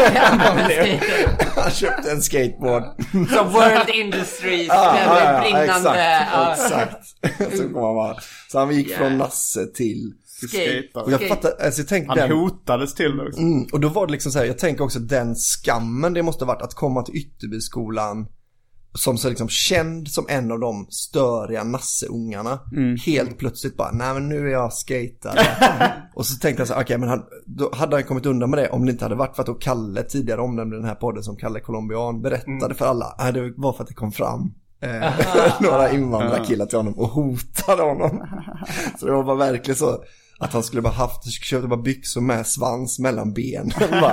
Han köpte en skateboard. Så World Industries brinnande. Exakt. Så han gick från nasse till skate. Och jag fattar, alltså jag tänkte han hotades till också. Och då var det liksom så här, jag tänker också den skammen det måste ha varit att komma till Ytterbyskolan som så liksom känd som en av de störiga nasseungarna. Helt plötsligt bara, nej men nu är jag skatare. Och så tänkte jag så här, okej, men då hade han kommit undan med det om det inte hade varit för att då Kalle tidigare omnämnde den här podden som Kalle Colombian berättade för alla. Det var för att det kom fram några invandrarkillar till honom och hotade honom. Så det var bara verkligen så att han skulle bara köpte bara byxor med svans mellan benen.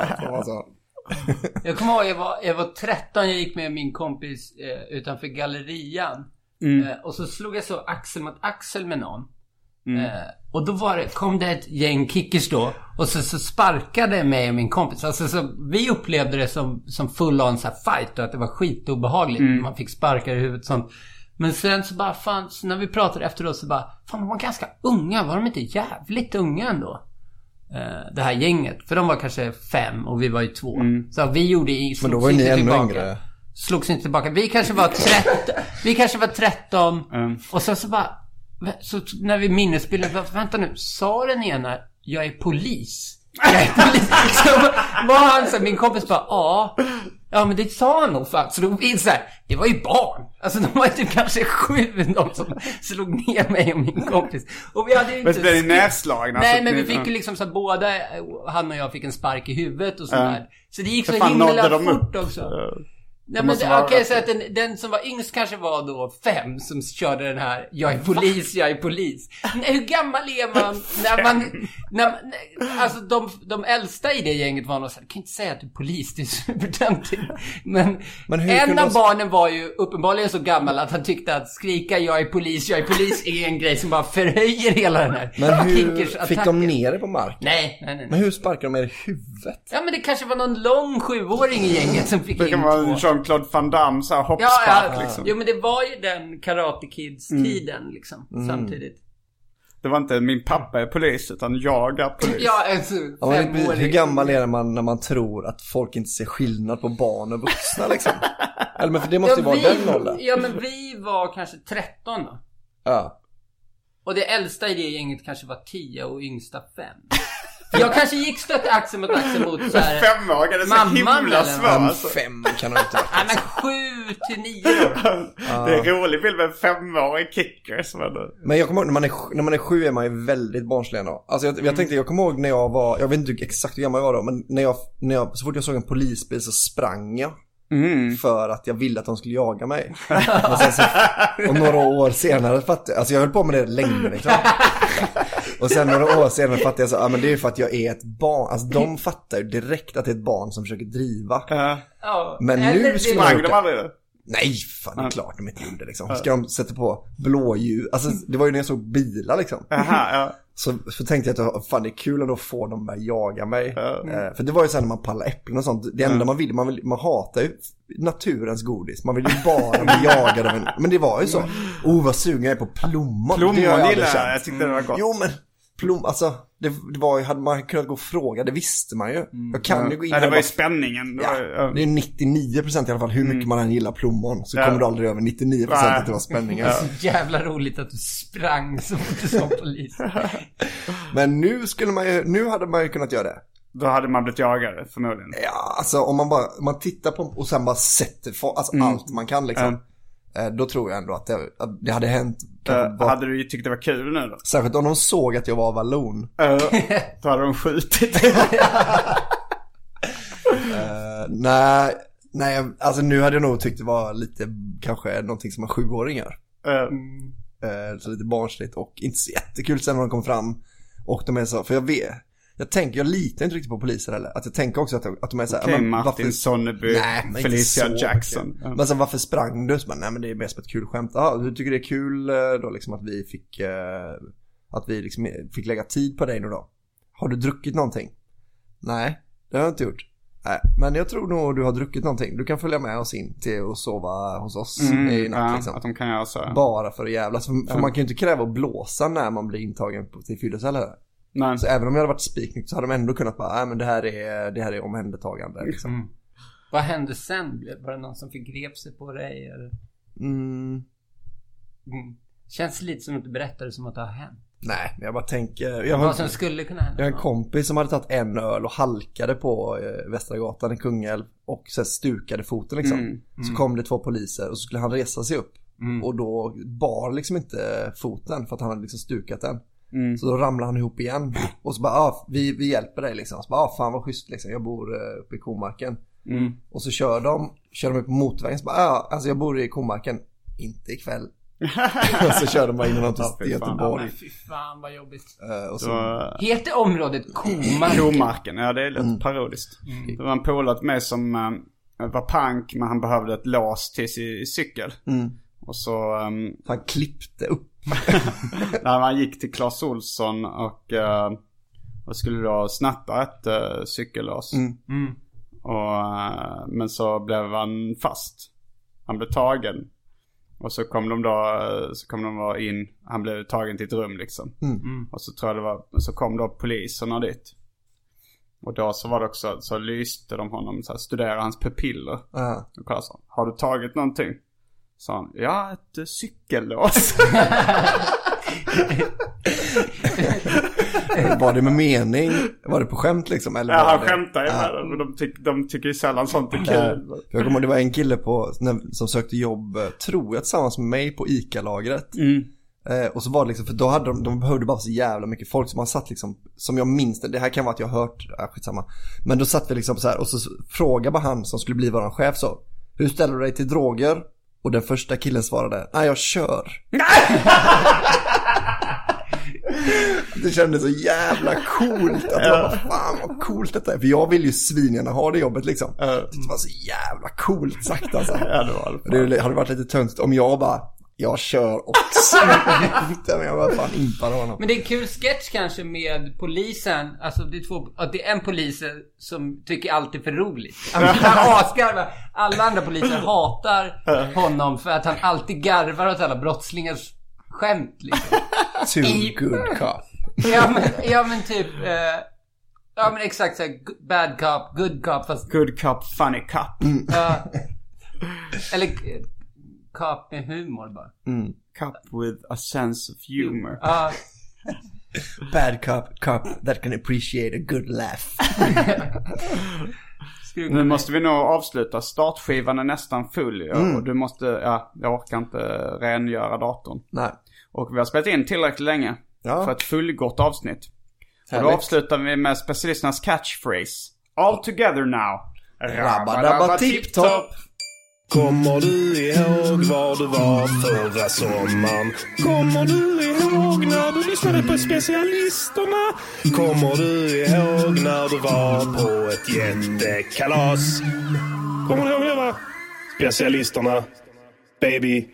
Jag kommer ihåg, jag var 13, jag gick med min kompis utanför gallerian. Och så slog jag så axel mot axel med någon. Och då kom det ett gäng kickers då. Och så sparkade mig och min kompis. Alltså, så vi upplevde det som full on så här fight. Och att det var skitobehagligt. Man fick sparkar i huvudet sånt. Men sen så bara fan, så när vi pratade efteråt så bara, fan de var ganska unga. Var de inte jävligt unga ändå? Det här gänget. För de var kanske 5 och vi var ju 2. Så vi gjorde men då var ni ännu yngre. Slogs inte tillbaka. Vi kanske var 13. Och så bara så när vi minnesbilden, vänta nu, sa den ena jag är polis. Så var han så, min kompis bara ja men det sa han nog faktiskt. Så då så här, det var ju barn. Alltså de var typ kanske 7 de som slog ner mig och min kompis. Och vi hade ju inte... Men blev ni nedslagna? Nej, men vi fick ju liksom så här, båda, han och jag fick en spark i huvudet och sådär. Så det gick så himla fort också. Nej, men okej, så att den som var yngst kanske var då 5 som körde den här jag är polis. Nej, hur gammal är man alltså de äldsta i det gänget var nog så här, kan inte säga att du är polis, det är supertöntigt. Men en av barnen var ju uppenbarligen så gammal att han tyckte att skrika jag är polis är en grej som bara förhöjer hela den här. Men hur fick de ner det på marken? Nej. Men hur sparkade de er i huvudet? Ja, men det kanske var någon lång 7-åring i gänget som fick in Jean-Claude Van Damme så här hoppspark liksom. Jo, men det var ju den Karate Kids-tiden liksom, samtidigt. Det var inte min pappa är polis utan jag är polis. Ja, alltså, hur gammal är man när man tror att folk inte ser skillnad på barn och vuxna liksom? Eller men för det måste ju vara den åldern. Ja, men vi var kanske 13 då. Ja. Och det äldsta i det gänget kanske var 10 och yngsta 5. Jag kanske gick stött axel mot axel mot så här 5-åringar, det är så himla svårt. 5 kan du inte. Nej, men 7 till 9 år. Det är en rolig bild med en 5-årig kickers. Men jag kommer ihåg, när man är 7 är man ju väldigt barnslig då. Alltså jag tänkte, jag kommer ihåg när jag var, jag vet inte exakt hur gammal jag var då, men när jag så fort jag såg en polisbil så sprang jag. För att jag ville att de skulle jaga mig. Men sen så, och några år senare fattade jag, alltså jag höll på med det länge liksom. Och sen några år senare fattade jag så, men det är ju för att jag är ett barn. Alltså de fattar ju direkt att det är ett barn som försöker driva. Men nu sprang de aldrig det? Nej, fan det är klart de inte gjorde liksom. Ska de sätta på blåljus? Alltså det var ju när jag såg bilar liksom. Så tänkte jag att fan det är kul att då få dem att jaga mig. För det var ju så här när man pallar äpplen och sånt. Det enda man hatar ju naturens godis. Man vill ju bara bli jagad av en. Men det var ju så. Vad sugen jag är på plommon. Plommon gillar jag tyckte det var gott. Jo men Alltså, det var ju, hade man kunnat gå och fråga, det visste man ju. Jag kan ju gå in. Nej, det var ju spänningen. Det är 99% i alla fall, hur mycket man än gillar plommon. Så kommer du aldrig över 99% att det var spänningen. Det är så jävla roligt att du sprang så fort du såg polis. Men nu hade man ju kunnat göra det. Då hade man blivit jagare förmodligen. Ja, alltså om man tittar på och sen bara sätter allt man kan liksom. Då tror jag ändå att det hade hänt. Hade du tyckt det var kul nu då? Särskilt om de såg att jag var vallon. Då hade de skjutit. Nej, alltså nu hade jag nog tyckt det var lite kanske någonting som en 7-åringar. Så lite barnsligt och inte så jättekul sen när de kom fram. Och de är så, för jag litar inte riktigt på poliser heller. Att jag tänker också att de är så här, Martin Sonneby, Felicia Jackson. Men sen varför sprang du? Nej, men det är mest ett kul skämt. Du tycker det är kul då liksom att vi fick lägga tid på dig nu då. Har du druckit någonting? Nej, det har jag inte gjort. Nej, men jag tror nog du har druckit någonting. Du kan följa med oss in till att sova hos oss i natt liksom. Att de kan göra så. Bara för att jävlas. För man kan ju inte kräva att blåsa när man blir intagen till fyllecell. Nej. Så även om jag hade varit spiknykt så hade de ändå kunnat bara, men det här är omhändertagande liksom. Vad hände sen? Var det någon som fick grep sig på dig eller? Känns lite som att du berättade som att det har hänt. Nej, men jag bara tänker vad som skulle kunna hända. Jag har en kompis som hade tagit en öl och halkade på Västra gatan i Kungälv och sen stukade foten liksom. Så kom det 2 poliser och så skulle han resa sig upp och då bar liksom inte foten för att han hade liksom stukat den. Så då ramlade han ihop igen. Och så bara, vi hjälper dig liksom. Så bara, fan vad schysst liksom. Jag bor uppe i Komarken. Och så kör de upp på motorvägen. Så bara, alltså jag bor i Komarken. Inte ikväll. Och så kör de bara in något till Göteborg. Fy fan vad jobbigt. Och så... Heter området Komarken? Komarken, ja det är lite parodiskt. Det var en polare med som var punk, men han behövde ett lås till sin cykel. Och så... han klippte upp. När man gick till Claes Olsson och skulle då snatta ett cykellås. Men så blev han fast. Han blev tagen. Och så kom de in. Han blev tagen till ett rum liksom. Och så tror jag så kom då poliserna dit. Och då så var det också, så lyste de honom, så här, studerade hans pupiller. Och kollade så, har du tagit någonting? Så han, ja, ett cykellås. Var det med mening? Var det på skämt liksom? Eller han skämtade ju med det. De tycker ju sällan sånt är kul. Jag kommer ihåg, det var en kille som sökte jobb, tror jag, tillsammans med mig på ICA-lagret. Och så var det liksom, för då hade de behövde bara så jävla mycket folk, som man satt liksom, som jag minns det här kan vara att jag har hört, skitsamma. Men då satt vi liksom så här, och så frågade bara han som skulle bli våran chef så, hur ställer du dig till droger? Och den första killen svarade, nej jag kör. Det kändes så jävla coolt. Att jag bara, fan vad coolt detta är. För jag vill ju svingarna ha det jobbet liksom. Det var så jävla coolt sagt alltså. Det hade varit lite tungt om jag bara, jag kör också. Men jag var fan impad honom. Men det är en kul sketch kanske med polisen. Alltså det är en polis som tycker allt är för roligt. Alla andra poliser hatar honom för att han alltid garvar åt alla brottslingars skämt liksom. Too good cop. Ja men typ ja men exakt så här, bad cop, good cop, fast good cop, funny cop. Eller cop med humor bara. Cop with a sense of humor. Bad cop that can appreciate a good laugh. Nu måste vi nog avsluta. Startskivan är nästan full. Och du måste, jag orkar inte rengöra datorn. Nej. Och vi har spelat in tillräckligt länge för ett fullgott avsnitt. Och då avslutar vi med specialisternas catchphrase. All together now. Rabba tip top. Kommer du ihåg var du var förra sommaren? Kommer du ihåg när du lyssnade på specialisterna? Kommer du ihåg när du var på ett jättekalas? Kommer du ihåg det va? Specialisterna, baby.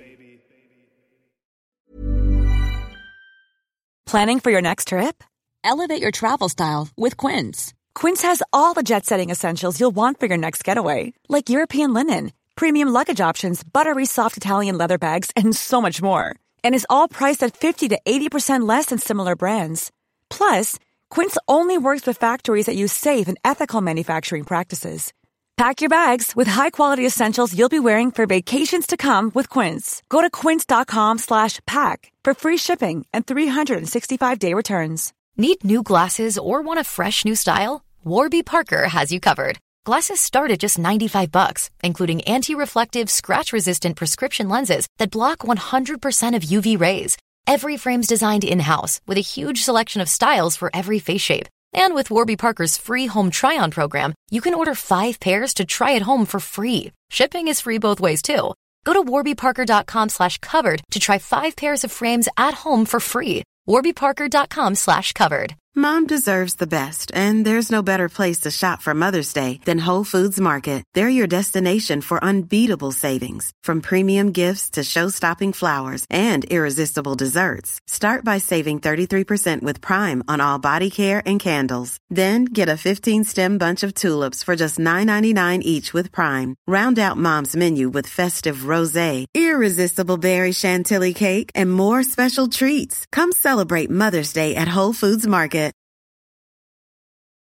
Planning for your next trip? Elevate your travel style with Quince. Quince has all the jet-setting essentials you'll want for your next getaway, like European linen, premium luggage options, buttery soft Italian leather bags, and so much more. And is all priced at 50 to 80% less than similar brands. Plus, Quince only works with factories that use safe and ethical manufacturing practices. Pack your bags with high-quality essentials you'll be wearing for vacations to come with Quince. Go to quince.com/pack for free shipping and 365-day returns. Need new glasses or want a fresh new style? Warby Parker has you covered. Glasses start at just $95, including anti-reflective, scratch-resistant prescription lenses that block 100% of UV rays. Every frame's designed in-house with a huge selection of styles for every face shape. And with Warby Parker's free home try-on program, you can order 5 pairs to try at home for free. Shipping is free both ways, too. Go to warbyparker.com/covered to try 5 pairs of frames at home for free. warbyparker.com/covered. Mom deserves the best, and there's no better place to shop for Mother's Day than Whole Foods Market. They're your destination for unbeatable savings, from premium gifts to show-stopping flowers and irresistible desserts. Start by saving 33% with Prime on all body care and candles. Then get a 15-stem bunch of tulips for just $9.99 each with Prime. Round out Mom's menu with festive rosé, irresistible berry chantilly cake, and more special treats. Come celebrate Mother's Day at Whole Foods Market.